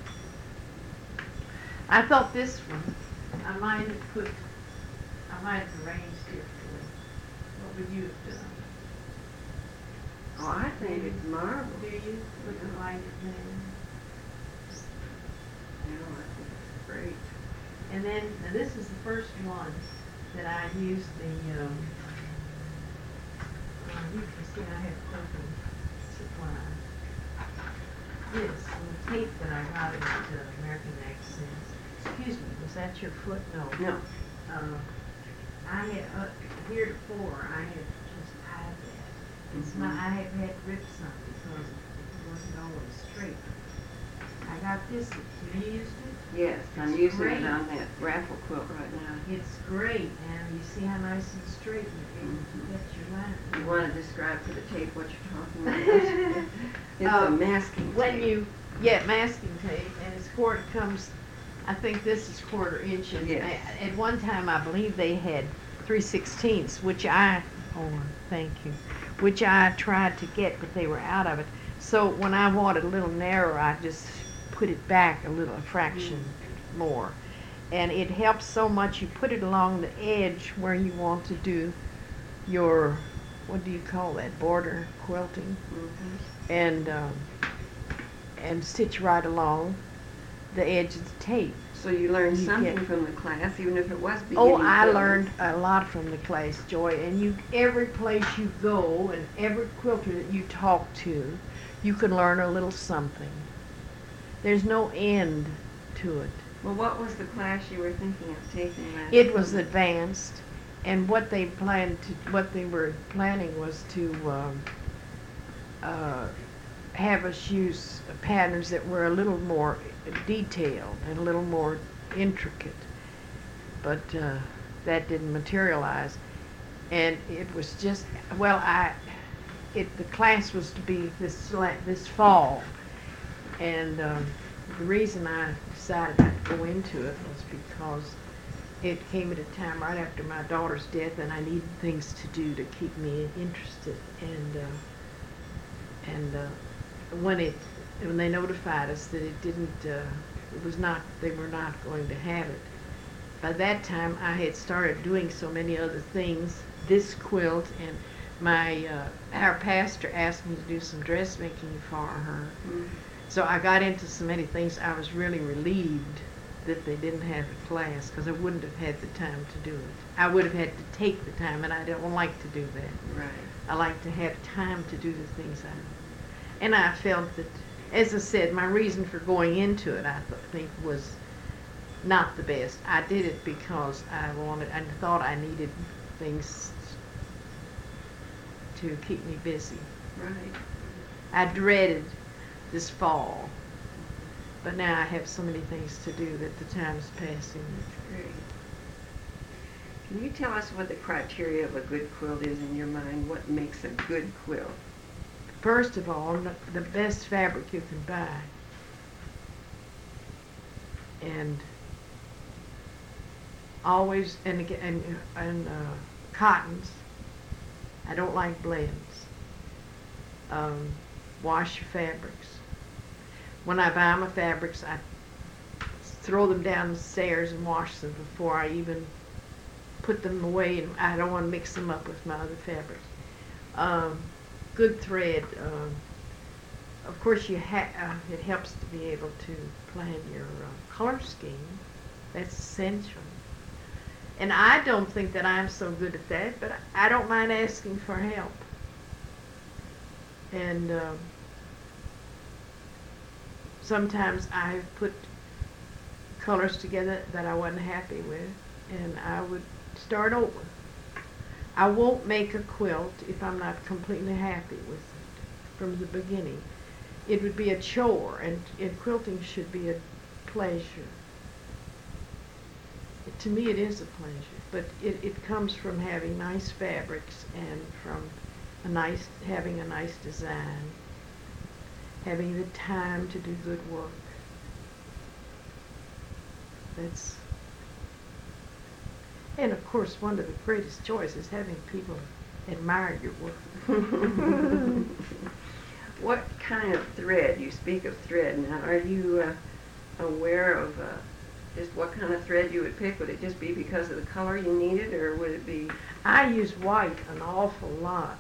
I thought this one, I might have put, I might have arranged differently. What would you have done? Oh, I think it's marvelous. Do you put the light in there? You know, I think it's great. And then, now this is the first one that I used the, um, uh, you can see I have purple supply. This, and the tape that I got at uh, American Accents. Excuse me, was that your foot? No. No. Uh, I had, uh, heretofore, I had just tied that. It's not, I have had rips on it because it wasn't always straight. I got this, have you used it? Yes, I'm It's using great. it on that raffle quilt right now. It's great, and you see how nice and straight you Mhm. get your line. You want to describe to the tape what you're talking about? It's a Um, masking tape. When you get masking tape, and it's quarter comes, I think this is quarter inch, and Yes. I- at one time I believe they had three sixteenths, which I, oh, thank you, which I tried to get, but they were out of it. So when I wanted a little narrower, I just put it back a little, a fraction more. And it helps so much. You put it along the edge where you want to do your, what do you call that, border quilting, Mhm. and um, and stitch right along the edge of the tape. So you learned You something get- from the class, even if it was beginning. Oh, I quilting. learned a lot from the class, Joy. And you, every place you go, and every quilter that you talk to, you can learn a little something. There's no end to it. Well, what was the class you were thinking of taking last It was summer? advanced, and what they planned to, what they were planning was to um, uh, have us use patterns that were a little more detailed and a little more intricate, but uh, that didn't materialize. And it was just, well, I, it the class was to be this la- this fall, and um, the reason I decided to go into it was because it came at a time right after my daughter's death, and I needed things to do to keep me interested. And uh, and uh, when it when they notified us that it didn't, uh, it was not, they were not going to have it. By that time, I had started doing so many other things. This quilt, and my uh, our pastor asked me to do some dressmaking for her. Mm-hmm. So I got into so many things. I was really relieved that they didn't have a class, because I wouldn't have had the time to do it. I would have had to take the time, and I don't like to do that. Right. I like to have time to do the things I. And I felt that, as I said, my reason for going into it, I th- think, was not the best. I did it because I wanted, I thought I needed things to keep me busy. Right. I dreaded this fall, but now I have so many things to do that the time's passing. Great. Can you tell us what the criteria of a good quilt is in your mind? What makes a good quilt? First of all, the best fabric you can buy. And always, and again, and, and uh, cottons. I don't like blends. Um, wash your fabrics. When I buy my fabrics, I throw them down the stairs and wash them before I even put them away, and I don't want to mix them up with my other fabrics. Um, good thread. Um, of course, you ha- uh, it helps to be able to plan your uh, color scheme. That's essential. And I don't think that I'm so good at that, but I don't mind asking for help. And um, sometimes I've put colors together that I wasn't happy with, and I would start over. I won't make a quilt if I'm not completely happy with it from the beginning. It would be a chore, and, and quilting should be a pleasure. It, to me, it is a pleasure, but it, it comes from having nice fabrics and from a nice having a nice design, having the time to do good work. That's, and of course, one of the greatest joys is having people admire your work. What kind of thread? You speak of thread. Now, are you uh, aware of uh, just what kind of thread you would pick? Would it just be because of the color you needed, or would it be? I use white an awful lot.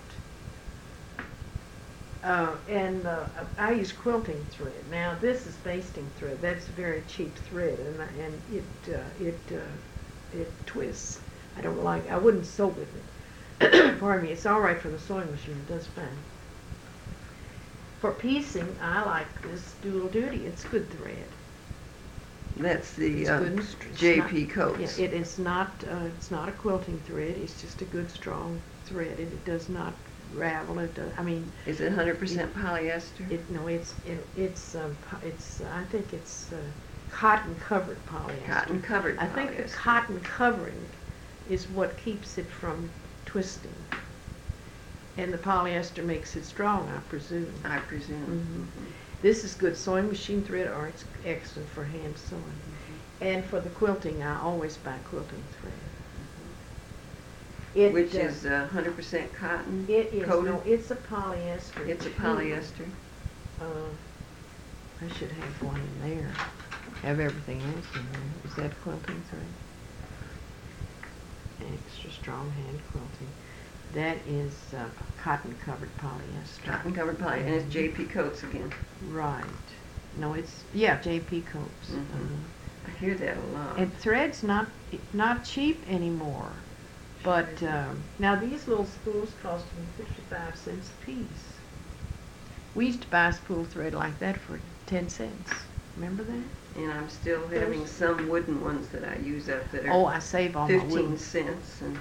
Uh, and uh, I use quilting thread. Now, this is basting thread. That's a very cheap thread, and and it uh, it uh, it twists. I don't like. I wouldn't sew with it. Pardon me. It's all right for the sewing machine. It does fine. For piecing, I like this Dual Duty. It's good thread. That's the It's uh, good and str- it's J not- P Coates. Yeah, it is not. Uh, it's not a quilting thread. It's just a good strong thread, and it does not ravel. It does, I mean. Is it one hundred percent polyester? It, no, it's it, it's um, po- it's I think it's uh, cotton covered polyester. Cotton covered I think the polyester. cotton covering is what keeps it from twisting, and the polyester makes it strong, I presume. I presume. Mm-hmm. This is good sewing machine thread, or it's excellent for hand sewing. Mm-hmm. And for the quilting, I always buy quilting thread. It, Which uh, is uh, one hundred percent cotton? It is, coated? no, it's a polyester. It's a too. polyester. Uh, I should have one in there. Have everything else in there. Is that quilting thread? Extra strong hand quilting. That is uh, cotton covered polyester. Cotton covered polyester, and it's J P Coates again. Right. No, it's yeah, J P Coates. Mhm. Uh, I hear that a lot. and thread's not not cheap anymore. But um, now these little spools cost me fifty-five cents a piece. We used to buy spool thread like that for ten cents. Remember that? And I'm still having some wooden ones that I use up that are Oh, I save all my fifteen wooden. cents. And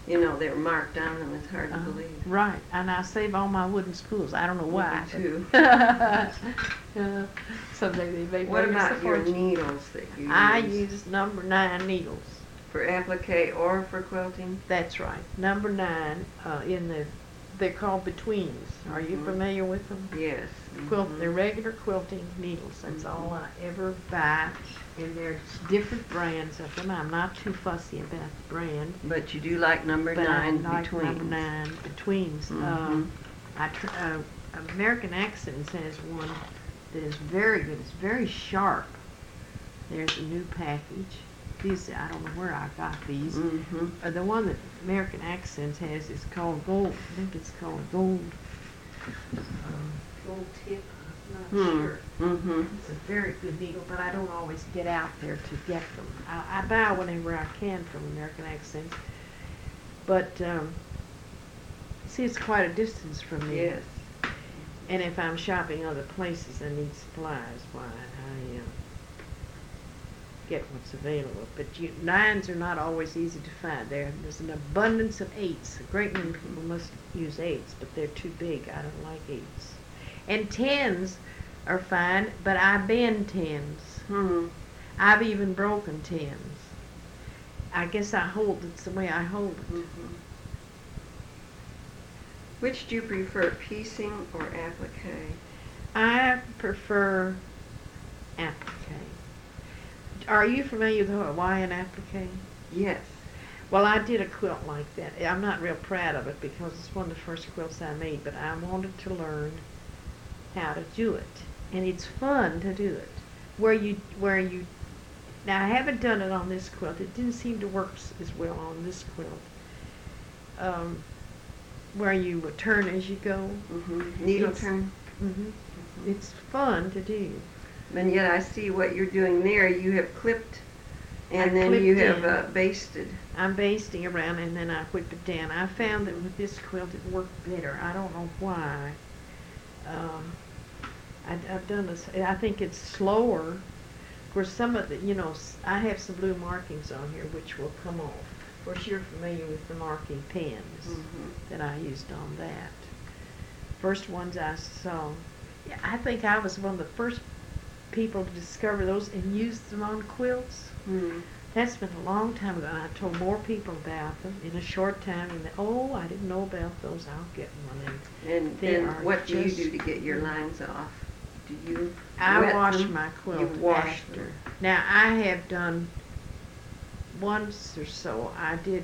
You know, they're marked on them. It's hard to Uh, believe. right, and I save all my wooden spools. I don't know why. Me too. uh, someday they may What bring us a about your fortune. needles that you I use? use number nine needles. For applique or for quilting? That's right. Number nine uh, in the, they're called betweens. Are you Mhm. familiar with them? Yes. Quilt, Mhm. they're regular quilting needles. That's Mhm. all I ever buy. And there's different brands of them. I'm not too fussy about the brand. But you do like number But I nine like between. number nine betweens. Mhm. Um, I tr- uh, American Accents has one that is very good. It's very sharp. There's a new package. These, I don't know where I got these. Mhm. Uh, the one that American Accents has is called Gold. I think it's called Gold. Um, gold tip. I'm not Hmm. sure. Mhm. It's a very good needle, but I don't always get out there to get them. I, I buy whenever I can from American Accents. But, um, see, it's quite a distance from me. Yes. And if I'm shopping other places and need supplies, why, I uh, get what's available. But you, nines are not always easy to find. There, there's an abundance of eights. A great many people must use eights, but they're too big. I don't like eights. And tens are fine, but I bend tens. Hmm. I've even broken tens. I guess I hold, it's the way I hold it. Mhm. Which do you prefer, piecing or applique? I prefer applique. Are you familiar with the Hawaiian applique? Yes. Well, I did a quilt like that. I'm not real proud of it because it's one of the first quilts I made, but I wanted to learn how to do it. And it's fun to do it. Where you, where you, now I haven't done it on this quilt. It didn't seem to work s- as well on this quilt. Um, where you would turn as you go. Mhm. Needle It's- turn. hmm It's fun to do. And yet I see what you're doing there. You have clipped, and I then clipped you have in. uh, basted. I'm basting around and then I whip it down. I found that with this quilt it worked better. I don't know why. Um, I, I've done this. I think it's slower. Of course, some of the, you know, s- I have some blue markings on here which will come off. Of course, you're familiar with the marking pens Mhm. that I used on that. First ones I saw. Yeah, I think I was one of the first people to discover those and use them on quilts. Hmm. That's been a long time ago, and I told more people about them in a short time, and they, oh, I didn't know about those, I'll get one. And And They then are what do you just- do to get your lines off? Do you I wet wash them? my quilt You wash after. them. Now, I have done once or so, I did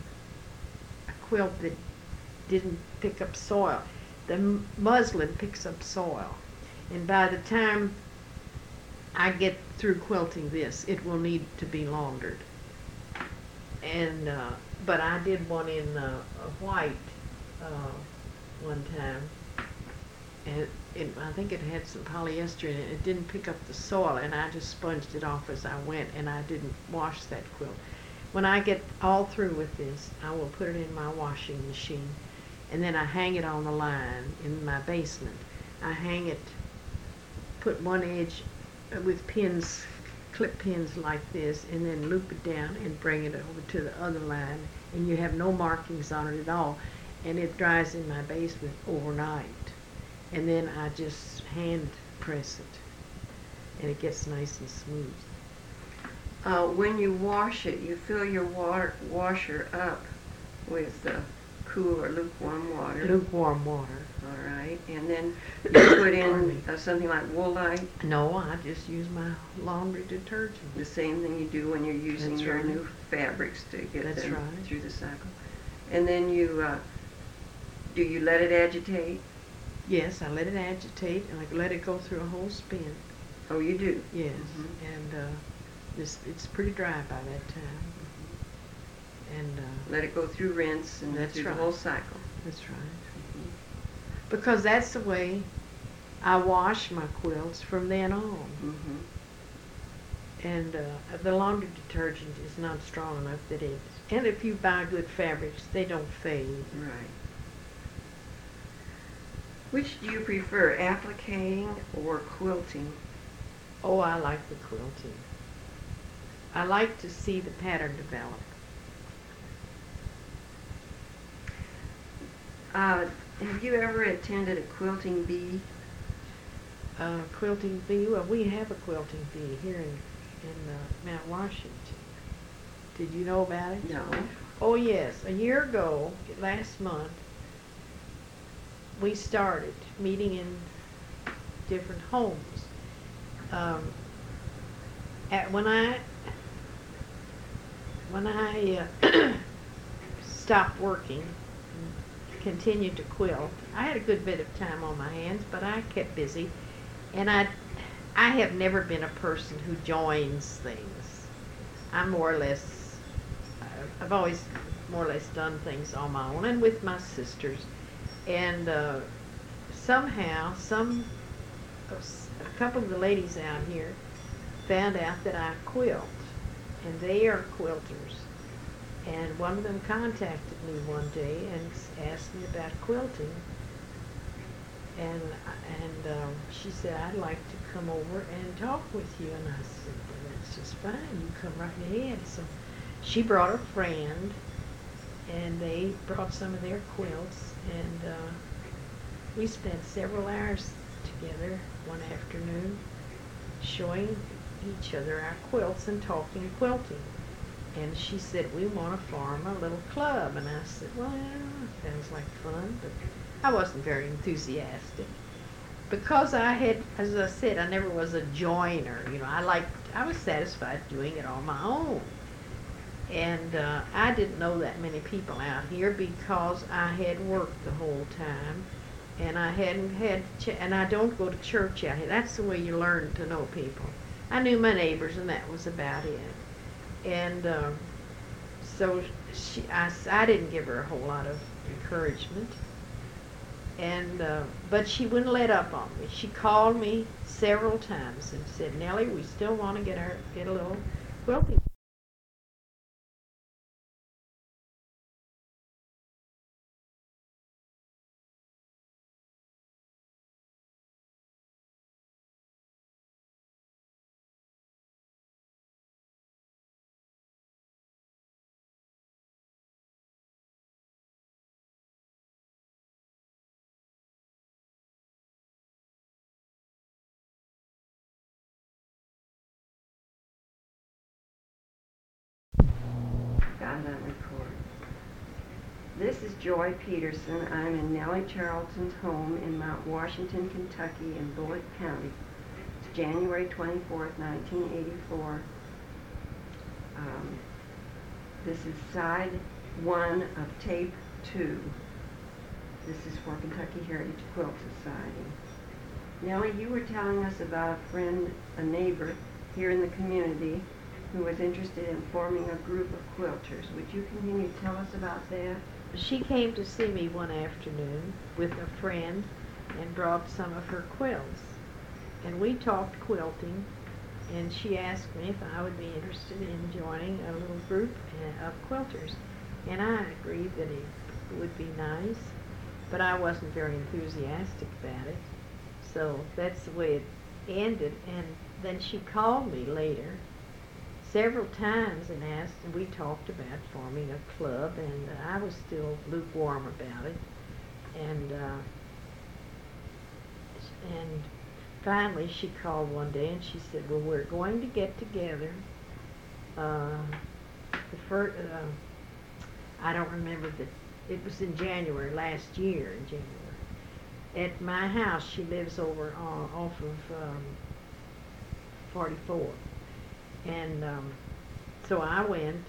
a quilt that didn't pick up soil. The m- muslin picks up soil, and by the time I get through quilting this, it will need to be laundered. And, uh, but I did one in, uh, a white, uh, one time. And it, I think it had some polyester in it. It didn't pick up the soil, and I just sponged it off as I went, and I didn't wash that quilt. When I get all through with this, I will put it in my washing machine, and then I hang it on the line in my basement. I hang it, put one edge uh, with pins, clip pins like this, and then loop it down and bring it over to the other line, and you have no markings on it at all, and it dries in my basement overnight. And then I just hand press it, and it gets nice and smooth. Uh, when you wash it, you fill your water, washer up with uh, cool or lukewarm water. Lukewarm water. All right, and then you put Pardon in me. uh, something like Woolite, No, I just use my laundry detergent. the same thing you do when you're using That's your right. new fabrics to get That's them right. through the cycle. And then you, uh, do you let it agitate? Yes, I let it agitate, and I let it go through a whole spin. Oh, you do? Yes, Mhm. and uh, this, it's pretty dry by that time. And uh, Let it go through rinse and That's through right. the whole cycle. that's right. Because that's the way I wash my quilts from then on. Mm-hmm. And uh, the laundry detergent is not strong enough that it, and if you buy good fabrics, they don't fade. Right. Which do you prefer, appliquing or quilting? Oh, I like the quilting. I like to see the pattern develop. Uh, have you ever attended a quilting bee? Uh, quilting bee. Well, we have a quilting bee here in in uh, Mount Washington. Did you know about it? No. Oh yes, a year ago, last month, we started meeting in different homes. Um, at when I when I uh, stopped working and continued to quilt, I had a good bit of time on my hands, but I kept busy, and I I have never been a person who joins things. I'm more or less I've always more or less done things on my own and with my sisters, and uh, somehow some a couple of the ladies out here found out that I quilt, and they are quilters, and one of them contacted me one day and asked me about quilting, and and uh, she said, I'd like to come over and talk with you, and I said, well, that's just fine, you come right ahead. So she brought a friend, and they brought some of their quilts, and uh, we spent several hours together one afternoon showing each other our quilts and talking quilting. And she said, we want to form a little club. And I said, well, sounds like fun, but I wasn't very enthusiastic. Because I had, as I said, I never was a joiner. You know, I liked, I was satisfied doing it on my own. And uh, I didn't know that many people out here because I had worked the whole time, and I hadn't had, ch- and I don't go to church out here. That's the way you learn to know people. I knew my neighbors, and that was about it. And uh, so she, I, I didn't give her a whole lot of encouragement. And uh, but she wouldn't let up on me. She called me several times and said, Nellie, we still want to get our get a little quilting. Got it on record. This is Joy Peterson. I'm in Nellie Charlton's home in Mount Washington, Kentucky in Bullitt County. It's January twenty-fourth, nineteen eighty-four. Um, this is side one of tape two. This is for Kentucky Heritage Quilt Society. Nellie, you were telling us about a friend, a neighbor here in the community who was interested in forming a group of quilters. Would you continue to tell us about that? She came to see me one afternoon with a friend and brought some of her quilts. And we talked quilting, and she asked me if I would be interested in joining a little group of quilters. And I agreed that it would be nice, but I wasn't very enthusiastic about it. So that's the way it ended. And then she called me later several times and asked, and we talked about forming a club, and uh, I was still lukewarm about it. And uh, and finally she called one day and she said, well, we're going to get together uh, the first, uh, I don't remember the, it was in January, last year in January, at my house. She lives over on, off of um, forty-four. And um, so I went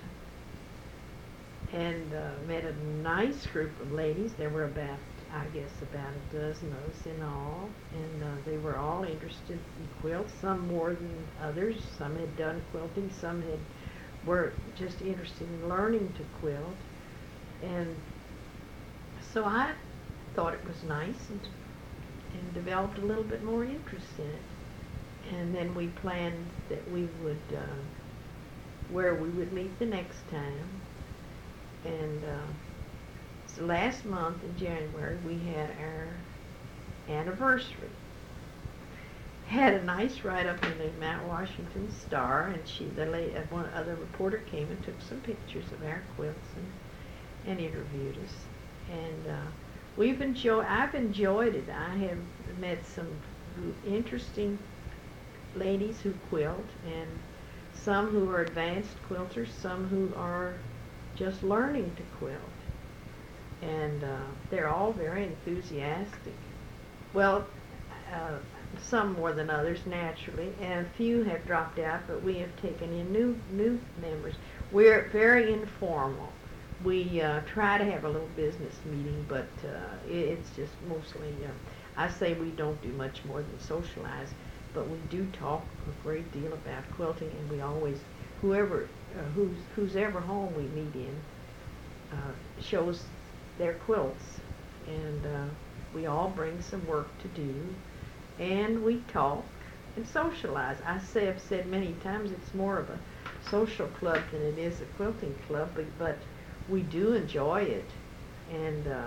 and uh, met a nice group of ladies. There were about, I guess, about a dozen of us in all, and uh, they were all interested in quilts, some more than others. Some had done quilting, some had were just interested in learning to quilt. And so I thought it was nice and, and developed a little bit more interest in it. And then we planned that we would, uh, where we would meet the next time. And uh, so last month in January, we had our anniversary. Had a nice write-up in the Mount Washington Star, and she, the lady, one other reporter came and took some pictures of our quilts and, and interviewed us. And uh, we've enjoyed, I've enjoyed it. I have met some interesting ladies who quilt, and some who are advanced quilters, some who are just learning to quilt. And uh, they're all very enthusiastic. Well, uh, some more than others, naturally, and a few have dropped out, but we have taken in new new members. We're very informal. We uh, try to have a little business meeting, but uh, it, it's just mostly, uh, I say we don't do much more than socialize, but we do talk a great deal about quilting, and we always, whoever, uh, who's, whose ever home we meet in, uh, shows their quilts, and uh, we all bring some work to do, and we talk and socialize. I say, I've said many times it's more of a social club than it is a quilting club, but, but we do enjoy it. And uh,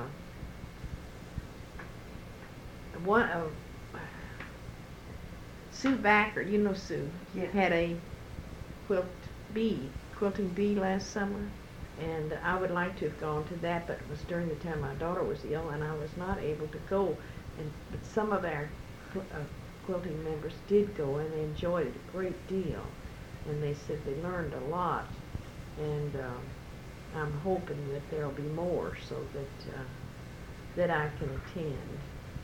one of uh, Sue Backer, you know Sue, Yeah. had a quilt bee, quilting bee last summer, and I would like to have gone to that, but it was during the time my daughter was ill, and I was not able to go. And but some of our qu- uh, quilting members did go, and they enjoyed it a great deal, and they said they learned a lot. And um, I'm hoping that there'll be more, so that uh, that I can attend.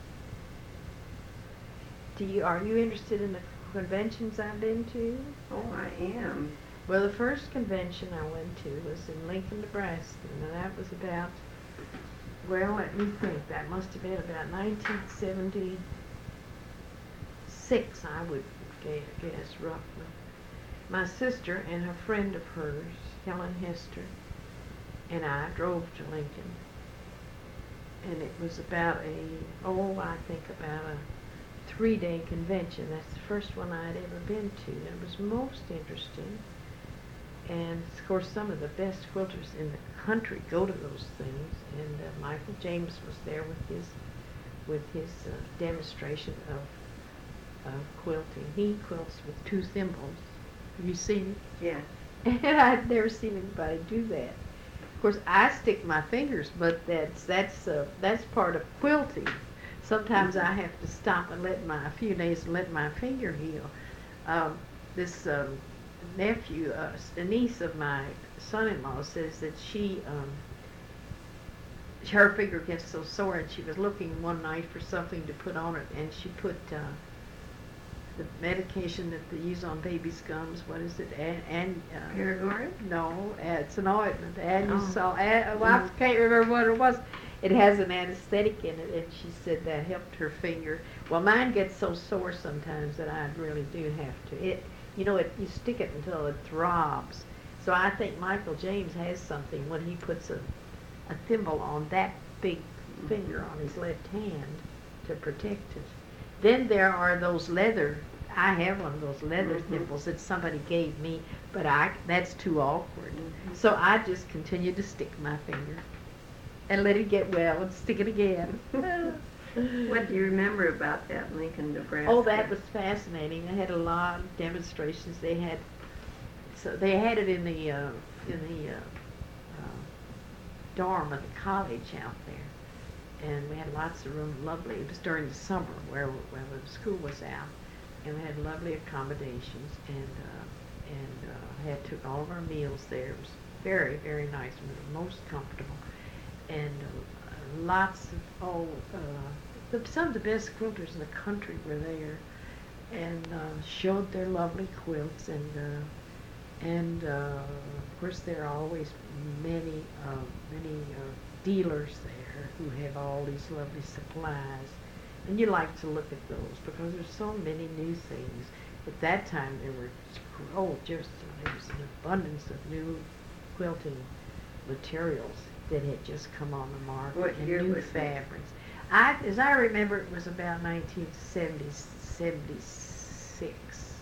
Do you are you interested in the conventions I've been to? Oh, I am. Well, the first convention I went to was in Lincoln, Nebraska, and that was about, well, let me think, that must have been about nineteen seventy-six, I would ga- guess, roughly. My sister and a friend of hers, Helen Hester, and I drove to Lincoln, and it was about a, oh, I think about a three-day convention. That's the first one I'd ever been to. It was most interesting. And, of course, some of the best quilters in the country go to those things. And uh, Michael James was there with his with his uh, demonstration of, of quilting. He quilts with two thimbles. Have you seen it? Yeah. And I've never seen anybody do that. Of course, I stick my fingers, but that's that's uh, that's part of quilting. Sometimes I have to stop and let my a few days and let my finger heal. Um, this um, nephew, uh, a niece of my son-in-law, says that she, um, her finger gets so sore, and she was looking one night for something to put on it, and she put uh, the medication that they use on babies' gums. What is it? And, and uh, Paragard? no, uh, it's an ointment. And you Oh. saw, uh, well, I can't remember what it was. It has an anesthetic in it, and she said that helped her finger. Well, mine gets so sore sometimes that I really do have to. It, you know, it you stick it until it throbs. So I think Michael James has something when he puts a, a thimble on that big finger on his left hand to protect it. Then there are those leather. I have one of those leather Mhm. thimbles that somebody gave me, but I that's too awkward. Mhm. So I just continue to stick my finger and let it get well and stick it again. What do you remember about that Lincoln, Nebraska? Oh, that was fascinating. They had a lot of demonstrations. They had, so they had it in the uh, in the uh, uh, dorm of the college out there, and we had lots of room. Lovely. It was during the summer where where the school was out, and we had lovely accommodations, and uh, and uh, had took all of our meals there. It was very very nice. We were most comfortable, and uh, lots of oh. Uh, The, some of the best quilters in the country were there, and uh, showed their lovely quilts, and uh, and uh, of course there are always many uh, many uh, dealers there who have all these lovely supplies, and you like to look at those because there's so many new things. At that time there were oh just there was an abundance of new quilting materials that had just come on the market, What and year new was that? fabrics. I, as I remember, it was about nineteen seventy, seventy-six.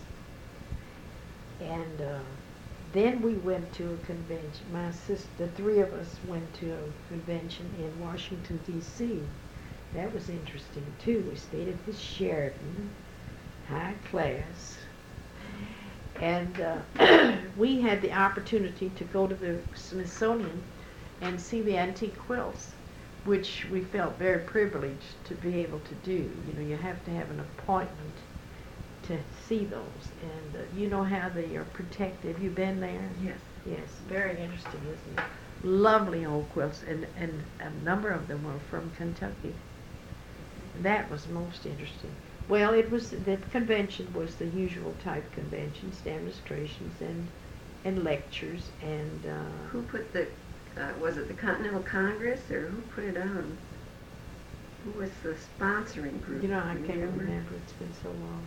And uh, then we went to a convention. My sister, the three of us went to a convention in Washington, D C That was interesting, too. We stayed at the Sheraton, high class. And uh, we had the opportunity to go to the Smithsonian and see the antique quilts. which we felt very privileged to be able to do. You know, you have to have an appointment to see those, and uh, you know how they are protected. Have you been there? Yes. Yes, very interesting, isn't it? Lovely old quilts, and, and a number of them were from Kentucky. That was most interesting. Well, it was, the convention was the usual type conventions, demonstrations, and and lectures, and uh, Who put the, uh, was it the Continental Congress, or who put it on? Who was the sponsoring group? you know, I Do you can't remember. It's been so long.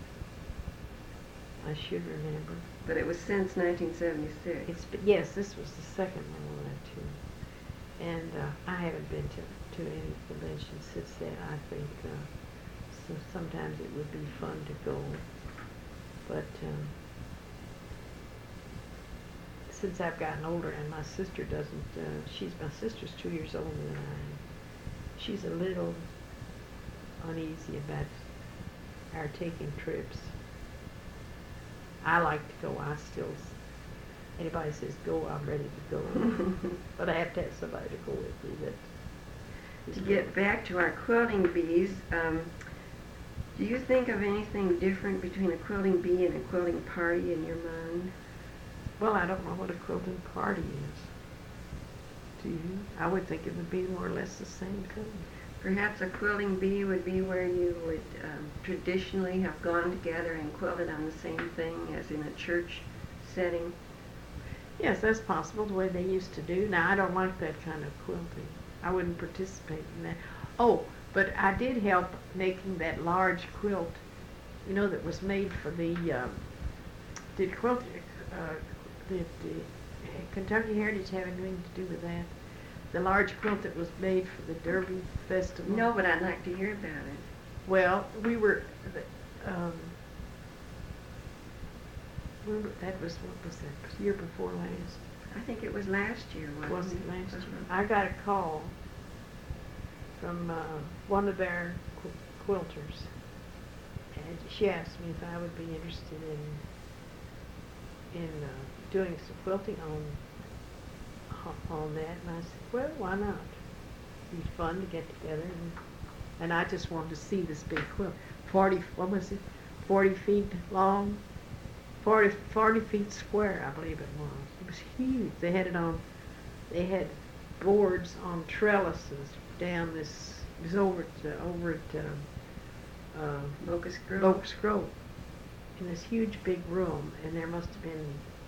I should remember. But it was since nineteen seventy-six. It's been, yes, this was the second one I went to, and uh, I haven't been to to any conventions since then. I think uh, so sometimes it would be fun to go, but um, since I've gotten older and my sister doesn't, uh, she's my sister's two years older than I am. She's a little uneasy about our taking trips. I like to go. I still, anybody says go, I'm ready to go. But I have to have somebody to go with me. That To get back to our quilting bees, um, do you think of anything different between a quilting bee and a quilting party in your mind? Well, I don't know what a quilting party is. Do you? I would think it would be more or less the same thing. Perhaps a quilting bee would be where you would um, traditionally have gone together and quilted on the same thing as in a church setting. Yes, that's possible, the way they used to do. Now, I don't like that kind of quilting. I wouldn't participate in that. Oh, but I did help making that large quilt, you know, that was made for the, um, did quilt, uh, did the Kentucky Heritage have anything to do with that? The large quilt that was made for the Derby Festival? No, but I'd like to hear about it. Well, we were, um, we were, that was, what was that, year before last? I think it was last year, wasn't Was it it? last year? Uh-huh. I got a call from uh, one of their qu- quilters, and she asked me if I would be interested in in uh, doing some quilting on on that, and I said, well, why not? It'd be fun to get together, and, and I just wanted to see this big quilt, forty, what was it, forty feet long, forty, forty feet square, I believe it was. It was huge. They had it on, they had boards on trellises down this, it was over at, uh, over at uh, uh, Locust Grove. Locust Grove, in this huge big room, and there must have been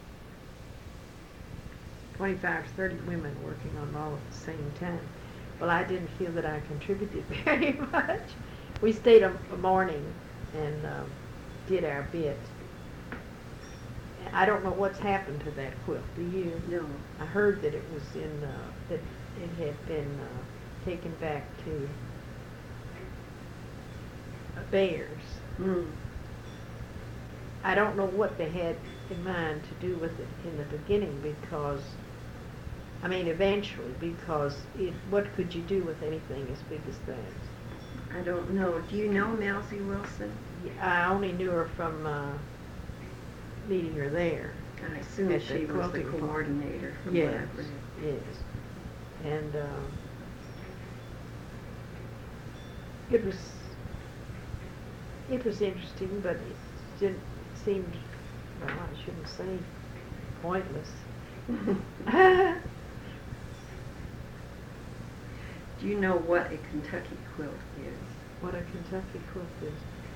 twenty-five, thirty women working on all at the same time. Well, I didn't feel that I contributed very much. We stayed a, a morning and um, did our bit. I don't know what's happened to that quilt. Do you? No. I heard that it was in, uh, that it had been uh, taken back to uh, Bayers. Mm. I don't know what they had in mind to do with it in the beginning, because, I mean, eventually, because it, what could you do with anything as big as that? I don't know. Do you know Melsie Wilson? I only knew her from uh, meeting her there. I assume At the she was the quilting party. coordinator from Yes, what I've read. yes. And um, it was, it was interesting, but it didn't, it seemed, well, I shouldn't say pointless. Do you know what a Kentucky quilt is? What a Kentucky quilt is.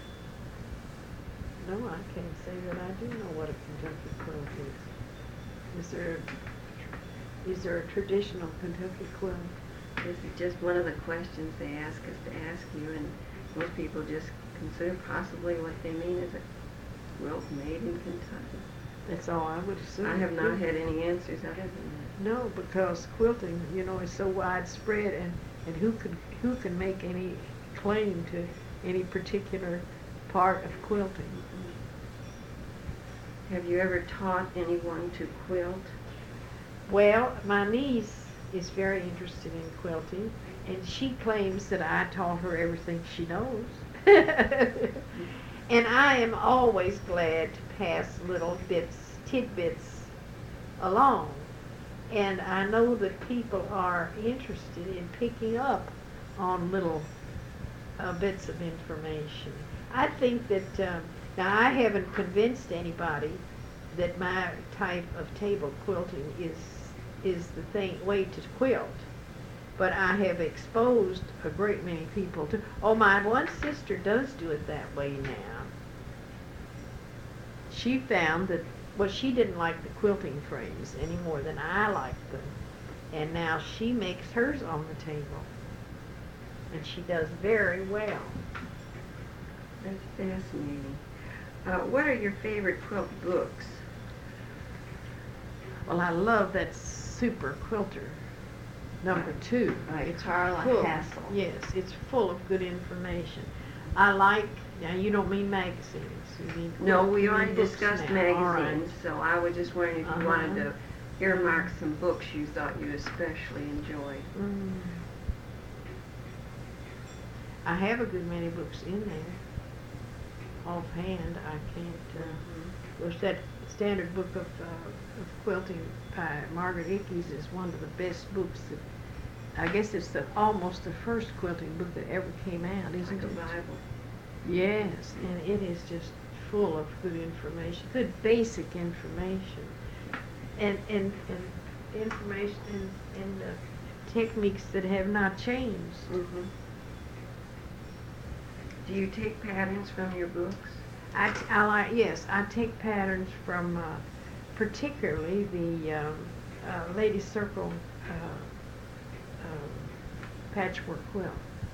No, I can't say that I do know what a Kentucky quilt is. Is there, is there a traditional Kentucky quilt? This is just one of the questions they ask us to ask you, and most people just consider possibly what they mean is a quilt made in Kentucky. That's all I would assume. I have not had any answers other than that. No, because quilting, you know, is so widespread, and, and who can who can make any claim to any particular part of quilting? Have you ever taught anyone to quilt? Well, my niece is very interested in quilting, and she claims that I taught her everything she knows. And I am always glad to pass little bits, tidbits along. And I know that people are interested in picking up on little uh, bits of information. I think that, uh, now I haven't convinced anybody that my type of table quilting is, is the thing, way to quilt. But I have exposed a great many people to, oh, my one sister does do it that way now. She found that, well, she didn't like the quilting frames any more than I liked them. And now she makes hers on the table. And she does very well. That's fascinating. Uh, what are your favorite quilt books? Well, I love that Super Quilter, number two. By It's Carla full- Hassel. Yes, it's full of good information. I like, now you don't mean magazines, you mean. No, we you mean already books discussed now. All right. magazines, so I was just wondering if you Uh-huh. wanted to earmark some books you thought you especially enjoyed. Mm. I have a good many books in there. Offhand, I can't, uh, there's that standard book of, uh, of quilting by Margaret Ickes is one of the best books that, I guess it's the, almost the first quilting book that ever came out, isn't Like a it? Bible. Yes, and it is just full of good information, good basic information, and and, and information and, and uh, techniques that have not changed. Mhm. Do you take patterns from your books? I, t- I like, yes, I take patterns from uh, particularly the um, uh, Lady Circle uh, uh, patchwork quilt.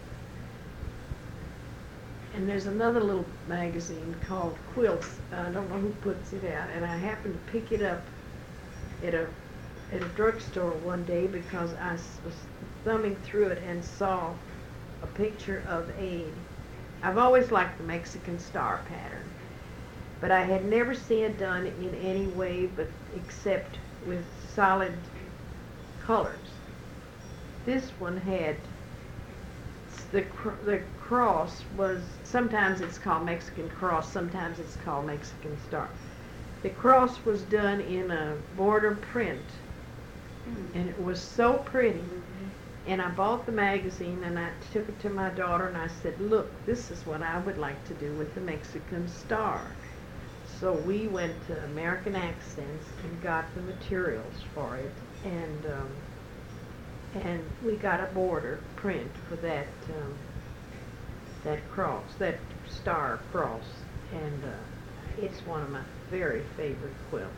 And there's another little magazine called Quilts. I don't know who puts it out, and I happened to pick it up at a at a drugstore one day because I s- was thumbing through it and saw a picture of a. I've always liked the Mexican star pattern, but I had never seen it done in any way but except with solid colors. This one had s- the cr- the cross was, sometimes it's called Mexican cross, sometimes it's called Mexican star. The cross was done in a border print, and it was so pretty. And I bought the magazine and I took it to my daughter and I said, look, this is what I would like to do with the Mexican star. So we went to American Accents and got the materials for it, and um, and we got a border print for that um, that cross, that star cross, and uh, it's one of my very favorite quilts.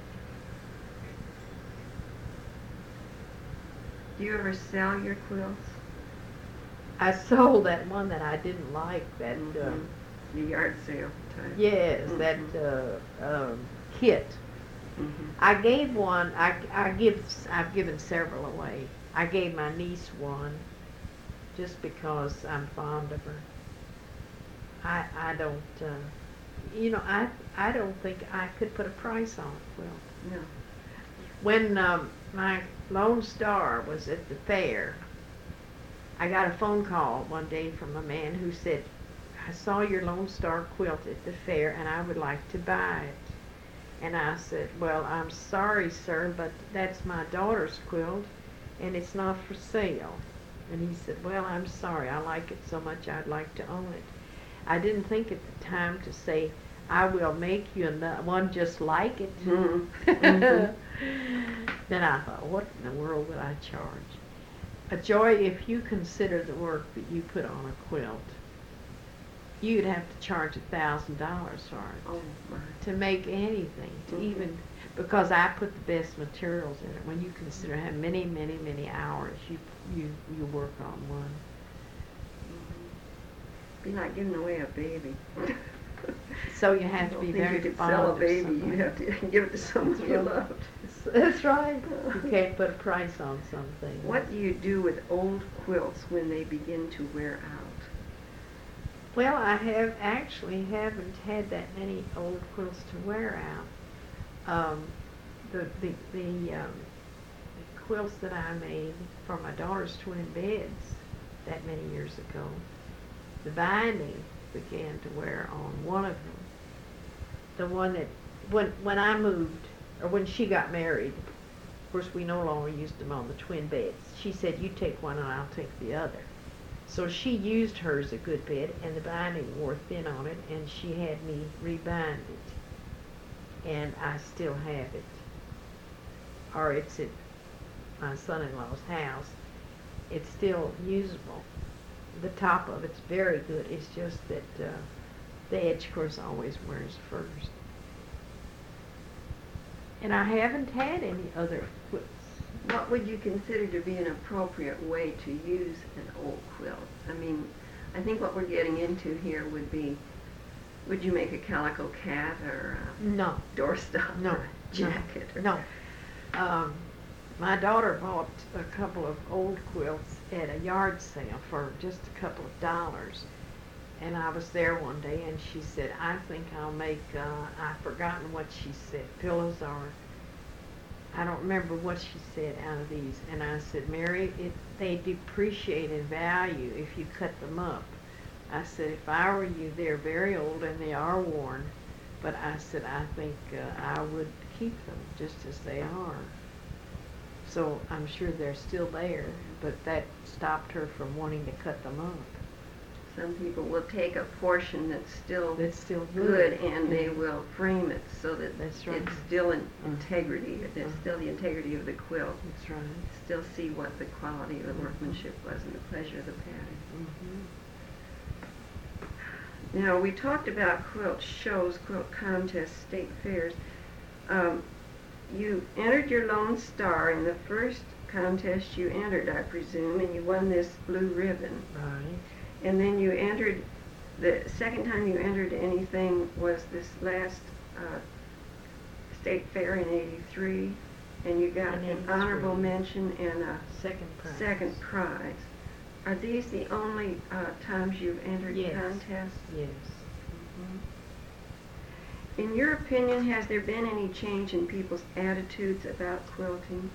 Do you ever sell your quilts? I sold that one that I didn't like, that um, Mhm. The yard sale type? yes, Mhm. that uh, um, kit. Mhm. I gave one. I I give. I've given several away. I gave my niece one, just because I'm fond of her. I I don't. Uh, you know, I I don't think I could put a price on it. Well, No. when um, my Lone Star was at the fair, I got a phone call one day from a man who said, I saw your Lone Star quilt at the fair and I would like to buy it. And I said, well, I'm sorry, sir, but that's my daughter's quilt and it's not for sale. And he said, well, I'm sorry, I like it so much I'd like to own it. I didn't think at the time to say, I will make you ano- one just like it. Mhm. Mhm. Then I thought, what in the world would I charge? A Joy, if you consider the work that you put on a quilt, you'd have to charge a thousand dollars for it Oh, my. to make anything, to Mhm. even, because I put the best materials in it. When you consider how many, many, many hours you you you work on one. Be like giving away a baby. So you have I to don't be think very you could fond sell a of baby. someone. You have to give it to someone you That's right. loved. That's right. You can't put a price on something. What do you do with old quilts when they begin to wear out? Well, I have actually haven't had that many old quilts to wear out. Um, the the the, um, the quilts that I made for my daughter's twin beds that many years ago, the binding began to wear on one of them. The one that when when I moved or when she got married, course, we no longer used them on the twin beds. She said, you take one and I'll take the other. So she used hers a good bit, and the binding wore thin on it, and she had me rebind it. And I still have it. Or it's at my son-in-law's house. It's still usable. The top of it's very good. It's just that uh, the edge, of course, always wears first. And I haven't had any other quilts. What would you consider to be an appropriate way to use an old quilt? I mean, I think what we're getting into here would be, would you make a calico cat or a No. doorstop No. or a jacket? No. no. Um, my daughter bought a couple of old quilts at a yard sale for just a couple of dollars. And I was there one day, and she said, I think I'll make, uh, I've forgotten what she said, pillows or, I don't remember what she said out of these. And I said, Mary, it, they depreciate in value if you cut them up. I said, if I were you, they're very old and they are worn. But I said, I think uh, I would keep them just as they are. So I'm sure they're still there, but that stopped her from wanting to cut them up. Some people will take a portion that's still That's still good, good. and they will frame it so that That's right. it's still in Uh-huh. integrity. There's Uh-huh. still the integrity of the quilt. That's right. Still see what the quality of the Mhm. workmanship was and the pleasure of the pattern. Mm-hmm. Now, we talked about quilt shows, quilt contests, state fairs. Um, you entered your Lone Star in the first contest you entered, I presume, and you won this blue ribbon. Right. And then you entered, the second time you entered anything was this last uh, state fair in eighty-three, and you got In an honorable eighty-three. mention and a Second prize. second prize. Are these the only uh, times you've entered Yes. contests? Yes. In your opinion, has there been any change in people's attitudes about quilting?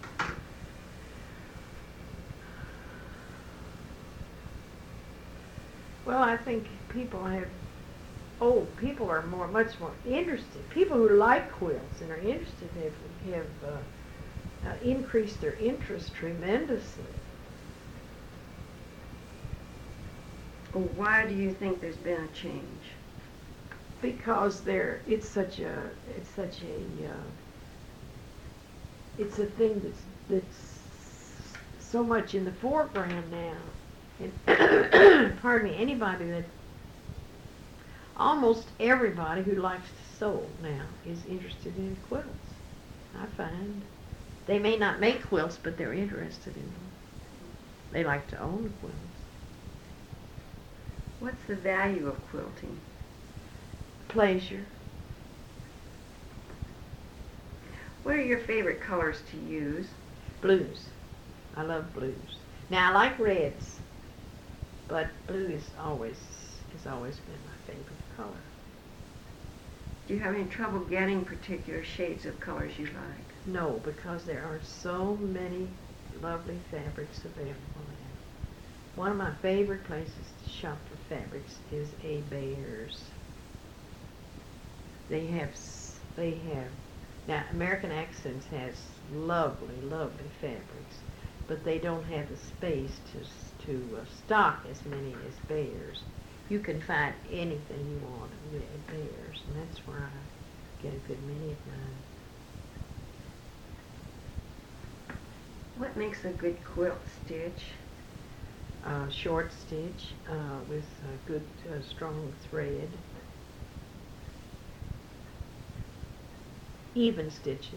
Well, I think people have, oh, people are more, much more interested. People who like quilts and are interested have, have uh, uh, increased their interest tremendously. Or why do you think there's been a change? Because they're, it's such a, it's such a, uh, it's a thing that's, that's so much in the foreground now. And pardon me, anybody that, almost everybody who likes to sew now is interested in quilts, I find. They may not make quilts, but they're interested in them. They like to own quilts. What's the value of quilting? Pleasure. What are your favorite colors to use? Blues. I love blues. Now I like reds, but blue is always has always been my favorite color. Do you have any trouble getting particular shades of colors you like? No, because there are so many lovely fabrics available. One of my favorite places to shop for fabrics is A. Bayer's. They have, s- they have, now American Accents has lovely, lovely fabrics, but they don't have the space to, s- to uh, stock as many as Bayer's. You can find anything you want at Bayer's, and that's where I get a good many of mine. What makes a good quilt stitch? Uh, short stitch uh, with a good uh, strong thread. Even stitches.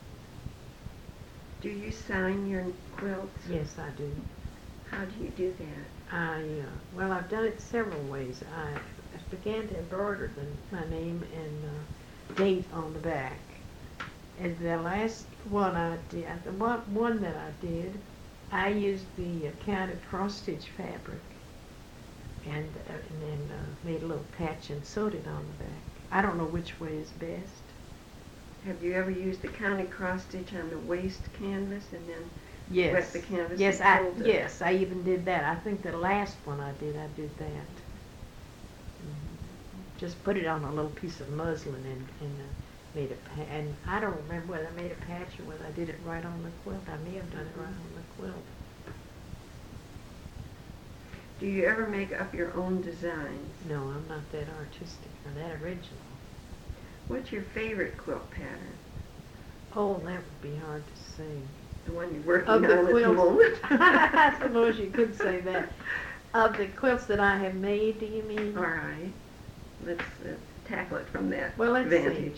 Do you sign your quilts? Yes, I do. How do you do that? I, uh, well, I've done it several ways. I, I began to embroider the, my name and uh, date on the back. And the last one I did, the one, one that I did, I used the uh, counted cross-stitch fabric and, uh, and then uh, made a little patch and sewed it on the back. I don't know which way is best. Have you ever used the counted cross stitch on the waist canvas and then Yes. wet the canvas? Yes, and I, fold it? yes, I even did that. I think the last one I did, I did that. Mhm. Just put it on a little piece of muslin and, and uh, made a pa- and I don't remember whether I made a patch or whether I did it right on the quilt. I may have done it right on the quilt. Do you ever make up your own designs? No, I'm not that artistic or that original. What's your favorite quilt pattern? Oh, that would be hard to say. The one you're working Of on the at the quilts, moment? I suppose you could say that. Of the quilts that I have made, do you mean? All right. Let's uh, tackle it from that Well, let's see. vantage.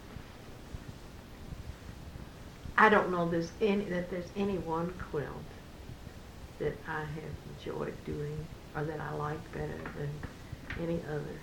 I don't know there's any, that there's any one quilt that I have enjoyed doing or that I like better than any other.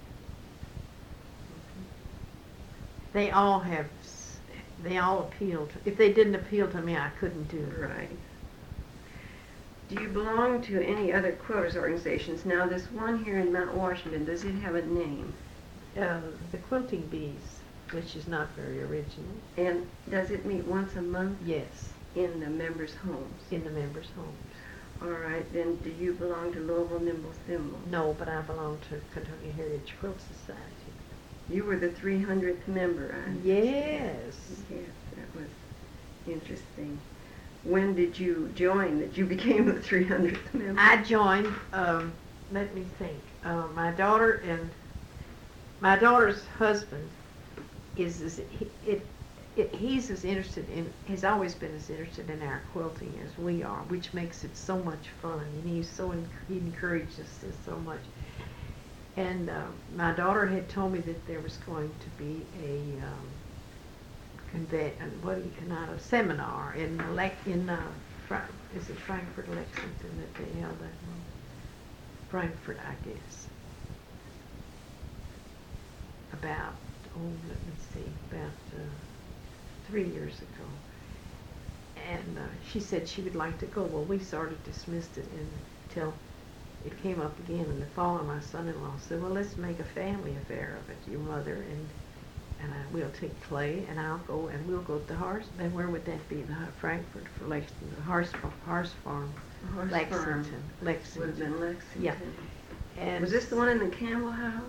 They all have, s- they all appeal to, if they didn't appeal to me, I couldn't do it. Right. Do you belong to any other quilters organizations? Now, this one here in Mount Washington, does it have a name? Uh, the Quilting Bees, which is not very original. And does it meet once a month Yes, in the members' homes? in the members' homes. All right, then do you belong to Louisville Nimble Thimble? No, but I belong to Kentucky Heritage Quilt Society. You were the three hundredth member, I Yes. Yes, that was interesting. When did you join that you became the three hundredth member? I joined, um, let me think, uh, my daughter and, my daughter's husband is, is he, it, it, he's as interested in, has always been as interested in our quilting as we are, which makes it so much fun, and he's so, en- he encourages us so much. And uh, my daughter had told me that there was going to be a um, convent, what do you, not a seminar in Lec- in uh, Fra- is it Frankfurt, Lexington that they held that one? Frankfurt, I guess. About oh, let me see, about uh, three years ago. And uh, she said she would like to go. Well, we sort of dismissed it until it came up again in the fall, and my son-in-law said, well, let's make a family affair of it, your mother and and I, we'll take Clay, and I'll go, and we'll go to Horse, then where would that be, the Ho- Frankfurt for Lexington, the Horse, Horse Farm, Horse Lexington, Farm Lexington. would have been Lexington. Yeah. And Was this the one in the Campbell House?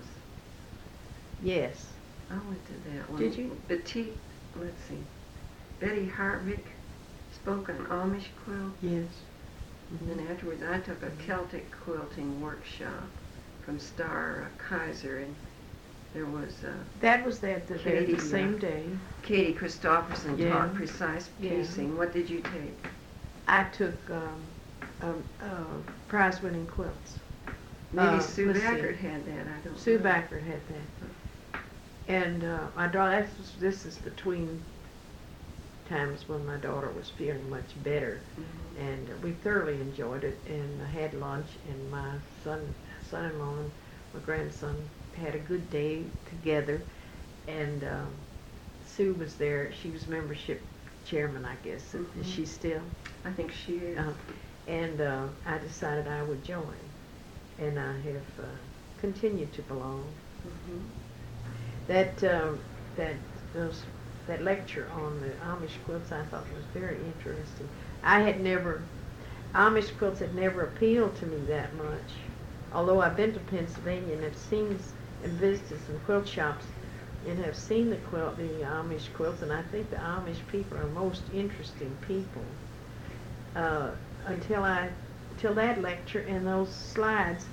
Yes. I went to that one. Did you? Betty, let's see, Betty Hartwick spoke an Amish quilt. Yes. And then afterwards, I took a Celtic quilting workshop from Star Kaiser, and there was uh, That was at the, there Katie, the same uh, day. Katie Christopherson Yeah. taught precise Yeah. piecing. What did you take? I took um, um, uh, prize-winning quilts. Maybe Uh, Sue let's see. Backert had that. I don't Sue know. Backert had that. And uh, my daughter, this is, this is between times when my daughter was feeling much better. Mhm. And we thoroughly enjoyed it, and I had lunch, and my son, son-in-law and my grandson had a good day together, and um, Sue was there. She was membership chairman, I guess. Mhm. Is she still? I think she is. Uh, and uh, I decided I would join, and I have uh, continued to belong. Mhm. That um, that those that lecture on the Amish quilts I thought was very interesting. I had never Amish quilts had never appealed to me that much, although I've been to Pennsylvania and have seen and visited some quilt shops and have seen the quilt, the Amish quilts, and I think the Amish people are most interesting people. Uh, until I, till that lecture and those slides,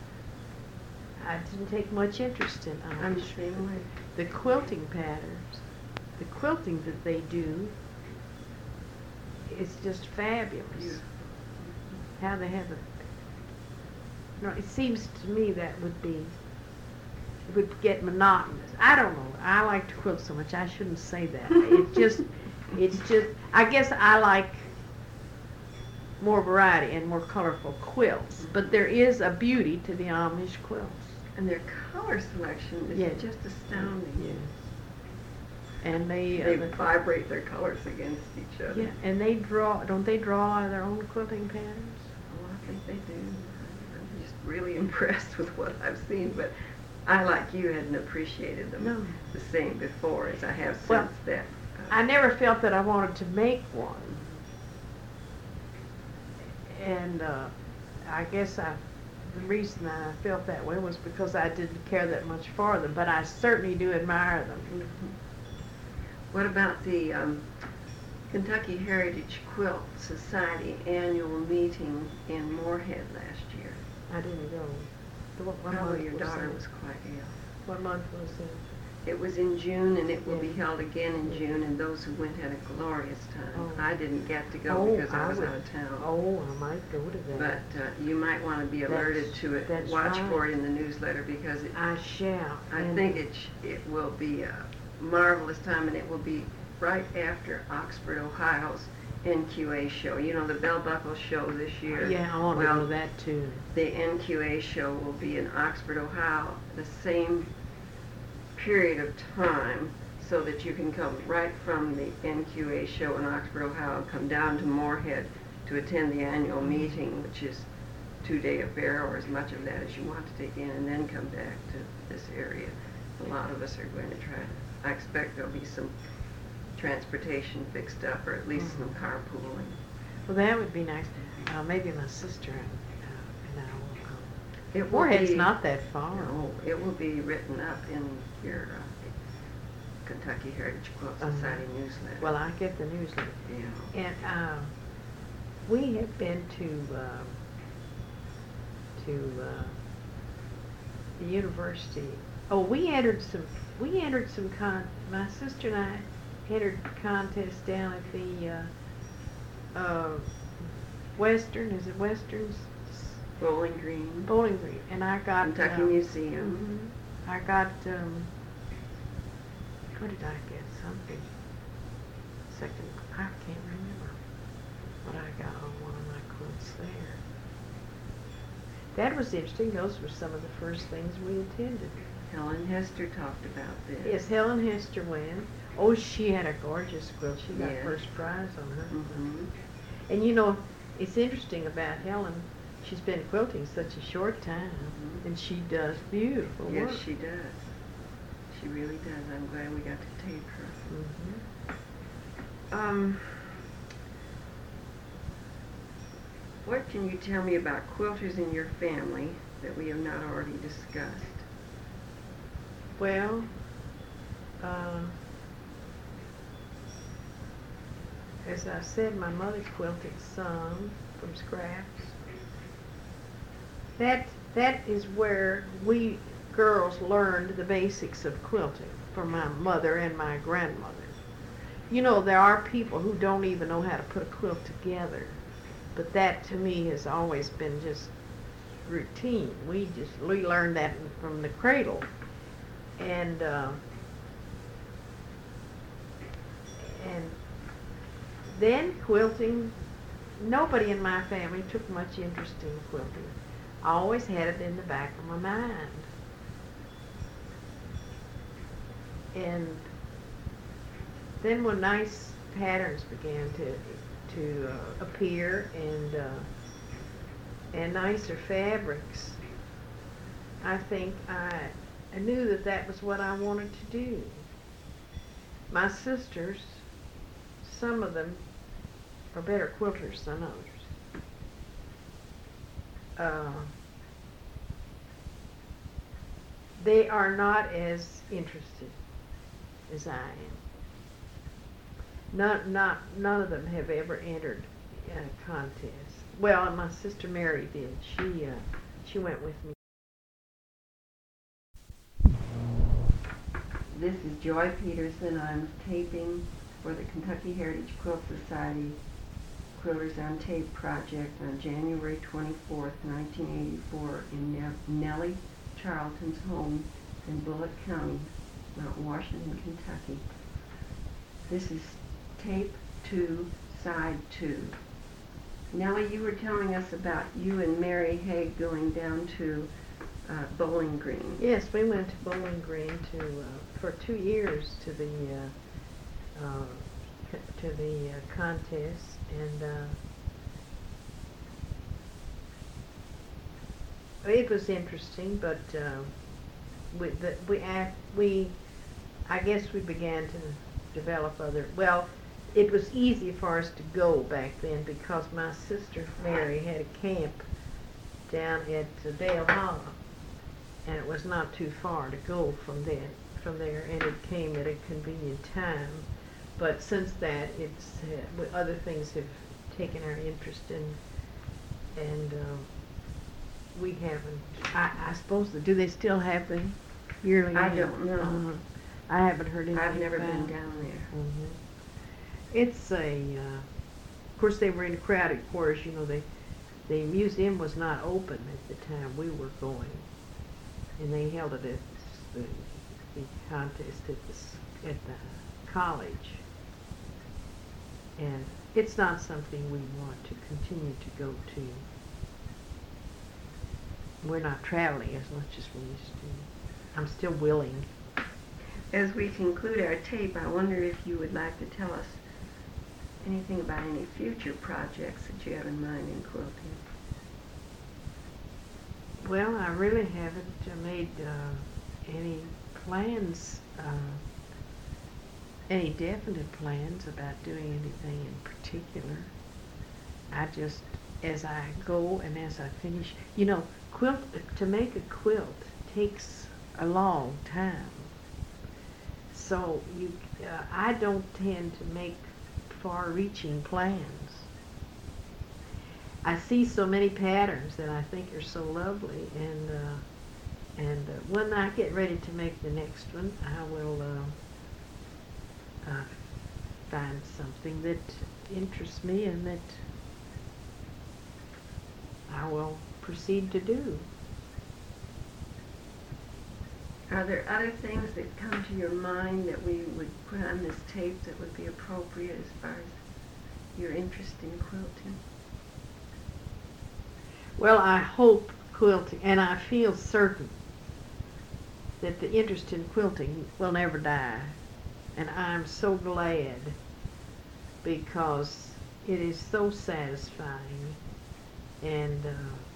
I didn't take much interest in Amish. I'm the same way. The quilting patterns, the quilting that they do, is just fabulous. Beautiful. How they have a, no, it seems to me that would be, it would get monotonous. I don't know. I like to quilt so much. I shouldn't say that. It just, it's just. I guess I like more variety and more colorful quilts. But there is a beauty to the Amish quilts. And their color selection is Yeah. just astounding. Yes. And they, uh, They the- vibrate their colors against each other. yeah, and they draw. Don't they draw out of their own quilting patterns? Oh, I think they do. I'm just really impressed with what I've seen, but I, like you, hadn't appreciated them No. the same before as I have since Well, that. Uh, I never felt that I wanted to make one. And uh, I guess I, the reason I felt that way was because I didn't care that much for them, but I certainly do admire them. mhm. What about the um, Kentucky Heritage Quilt Society annual meeting in Moorhead last year? I didn't go. The- What, what Probably month your was daughter that? was quite ill. What month was it? It was in June, and it will be Yeah. held again in June, and those who went had a glorious time. Oh. I didn't get to go Oh, because I I was would- out of town. Oh, I might go to that. But uh, you might want to be That's- alerted to it. that's Watch right. for it in the newsletter because it, I shall. I and- think it sh- it will be a marvelous time, and it will be right after Oxford, Ohio's N Q A show. You know, the Bell Buckle show this year. Yeah, I want to well, go to that too. The N Q A show will be in Oxford, Ohio, the same period of time, so that you can come right from the N Q A show in Oxford, Ohio, and come down to Moorhead to attend the annual meeting, which is two-day affair, or as much of that as you want to take in, and then come back to this area. A lot of us are going to try. I expect there'll be some transportation fixed up, or at least some carpooling. Well, that would be nice. Uh, maybe my sister and, uh, and I will come. It will Moorhead's be- not that far. No, it will be written up in your uh, Kentucky Heritage Quilt Uh-huh. Society newsletter. Well, I get the newsletter. Yeah. And um, we have been to um, to uh, the university. Oh, we entered some. We entered some con. My sister and I entered contests down at the uh, uh, Western. Is it Western's Bowling Green, Bowling Green? And I got Kentucky uh, Museum. mhm. I got. Um, what did I get? Something. Second. I can't remember what I got on one of my quilts there. That was interesting. Those were some of the first things we attended. Helen Hester talked about this. Yes, Helen Hester went. Oh, she had a gorgeous quilt. She got Yes. first prize on her. Mm-hmm. And you know, it's interesting about Helen. She's been quilting such a short time, Mhm. and she does beautiful Yes, work. she does. She really does. I'm glad we got to tape her. Mhm. Um, what can you tell me about quilters in your family that we have not already discussed? Well, uh, as I said, my mother quilted some from scraps. That that is where we girls learned the basics of quilting from my mother and my grandmother. You know, there are people who don't even know how to put a quilt together, but that to me has always been just routine. We just we learned that from the cradle. And uh, and then quilting, nobody in my family took much interest in quilting. I always had it in the back of my mind. And then when nice patterns began to to uh, appear and uh, and nicer fabrics, I think I I knew that that was what I wanted to do. My sisters, some of them are better quilters than others. Uh, they are not as interested as I am. Not, not, none of them have ever entered a contest. Well, my sister Mary did. She, uh, she went with me. This is Joy Peterson. I'm taping for the Kentucky Heritage Quilt Society Quilters on Tape project on January twenty-fourth, nineteen eighty-four in Ne- Nellie Charlton's home in Bullitt County, Mount Washington, Kentucky. This is tape two, side two. Nellie, you were telling us about you and Mary Haig going down to uh, Bowling Green. Yes, we went to Bowling Green to uh, for two years to the uh, uh, c- to the uh, contest, and uh, it was interesting. But uh, we the, we act, we I guess we began to develop other. Well, it was easy for us to go back then because my sister Mary had a camp down at uh, Dale Hollow. And it was not too far to go from there, from there, and it came at a convenient time. but since that, it's uh, other things have taken our interest in, and um, we haven't. I, I suppose that, do they still have the yearly? I annual? don't know. Uh, I haven't heard anything. I've never about been it. down there. Mhm. It's a. Uh, of course, they were in crowded quarters. You know, they, the museum was not open at the time we were going, and they held it at the, the contest at the s- at the college. And it's not something we want to continue to go to. We're not traveling as much as we used to. I'm still willing. As we conclude our tape, I wonder if you would like to tell us anything about any future projects that you have in mind in quilting. Well, I really haven't uh, made uh, any plans, uh, any definite plans about doing anything in particular. I just, as I go and as I finish, you know, quilt, to make a quilt takes a long time. So you, uh, I don't tend to make far-reaching plans. I see so many patterns that I think are so lovely, and uh, and uh, when I get ready to make the next one, I will uh, uh, find something that interests me and that I will proceed to do. Are there other things that come to your mind that we would put on this tape that would be appropriate as far as your interest in quilting? Well, I hope quilting, and I feel certain that the interest in quilting will never die. And I'm so glad, because it is so satisfying, and uh,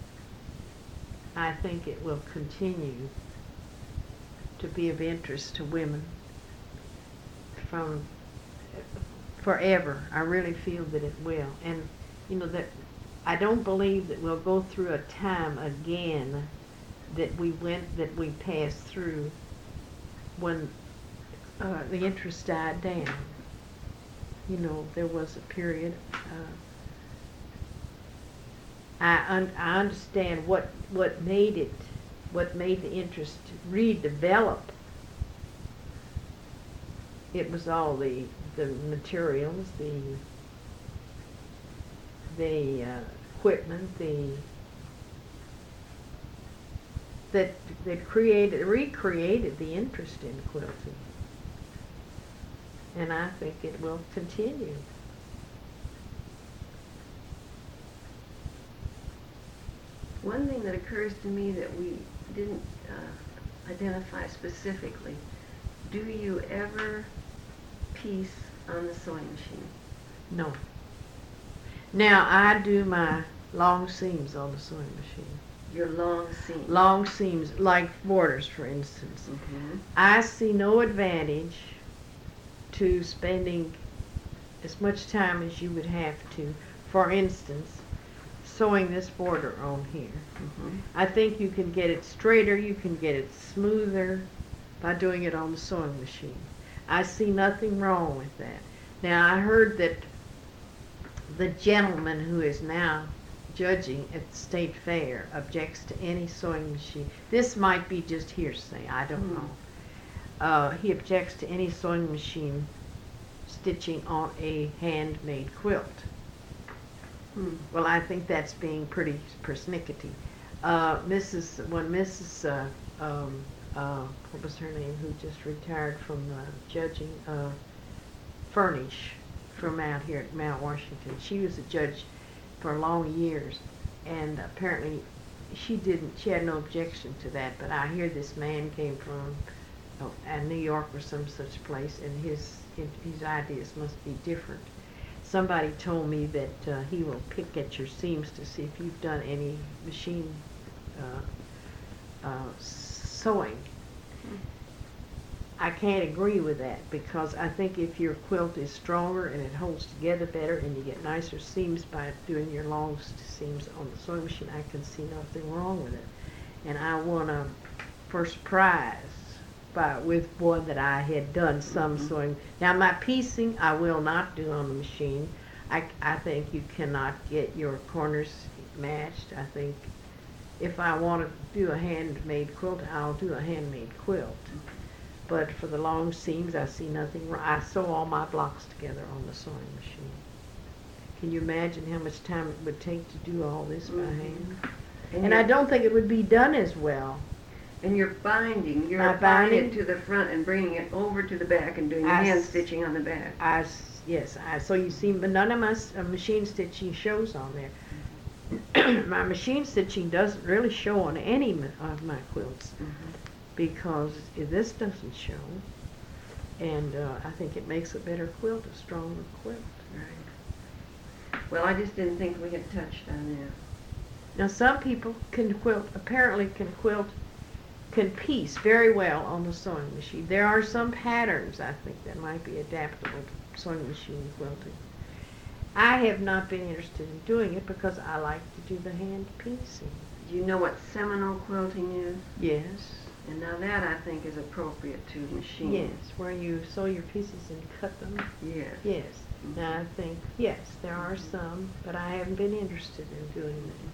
I think it will continue to be of interest to women from forever. I really feel that it will. And you know, that I don't believe that we'll go through a time again that we went, that we passed through when uh, the interest died down. You know, there was a period. Uh, I un- I understand what what made it, what made the interest redevelop. It was all the the materials, the the uh, equipment, the that that created recreated the interest in quilting, and I think it will continue. One thing that occurs to me that we didn't uh, identify specifically, do you ever piece on the sewing machine? No. Now I do my long seams on the sewing machine. Your long seam? Long seams, like borders, for instance. Mm-hmm. I see no advantage to spending as much time as you would have to, for instance, sewing this border on here. Mm-hmm. I think you can get it straighter, you can get it smoother by doing it on the sewing machine. I see nothing wrong with that. Now, I heard that the gentleman who is now judging at the state fair objects to any sewing machine. This might be just hearsay, I don't Mm. know. Uh, he objects to any sewing machine stitching on a handmade quilt. Hmm. Well, I think that's being pretty persnickety. Uh, Missus When Missus Uh, um, uh, what was her name, who just retired from uh, judging, uh, Furnish, from out here at Mount Washington. She was a judge for long years, and apparently she didn't, she had no objection to that, but I hear this man came from oh, uh, New York or some such place, and his, his ideas must be different. Somebody told me that uh, he will pick at your seams to see if you've done any machine uh, uh, sewing. I can't agree with that, because I think if your quilt is stronger and it holds together better and you get nicer seams by doing your long seams on the sewing machine, I can see nothing wrong with it. And I want to, for surprise, by with one that I had done some Mhm. sewing. Now my piecing I will not do on the machine. I, I think you cannot get your corners matched. I think if I want to do a handmade quilt, I'll do a handmade quilt. But for the long seams, I see nothing wrong. I sew all my blocks together on the sewing machine. Can you imagine how much time it would take to do all this by Mhm. hand? And, And you're, I don't think it would be done as well. and you're binding, you're My applying binding? it to the front and bringing it over to the back and doing the I hand s- stitching on the back. I, s- yes, I, so you see, but none of my s- uh, machine stitching shows on there. My machine stitching doesn't really show on any m- of my quilts Mhm. because i- this doesn't show. And uh, I think it makes a better quilt, a stronger quilt. Right. Well, I just didn't think we had touched on that. Now some people can quilt, apparently can quilt, can piece very well on the sewing machine. There are some patterns, I think, that might be adaptable to sewing machine quilting. I have not been interested in doing it because I like to do the hand piecing. Do you know what Seminole quilting is? Yes, And now that I think is appropriate to machine. yes, where you sew your pieces and cut them. Yes. Yes, now I think, yes, there are some, but I haven't been interested in doing that.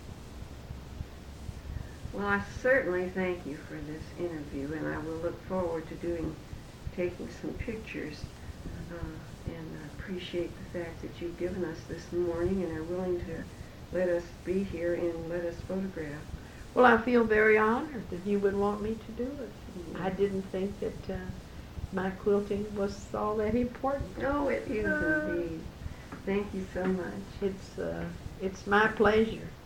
Well, I certainly thank you for this interview, and I will look forward to doing, taking some pictures, uh, and appreciate the fact that you've given us this morning and are willing to let us be here and let us photograph. Well, I feel very honored that you would want me to do it. Mhm. I didn't think that uh, my quilting was all that important. No, it is Uh, indeed. Thank you so much. It's uh, it's my pleasure.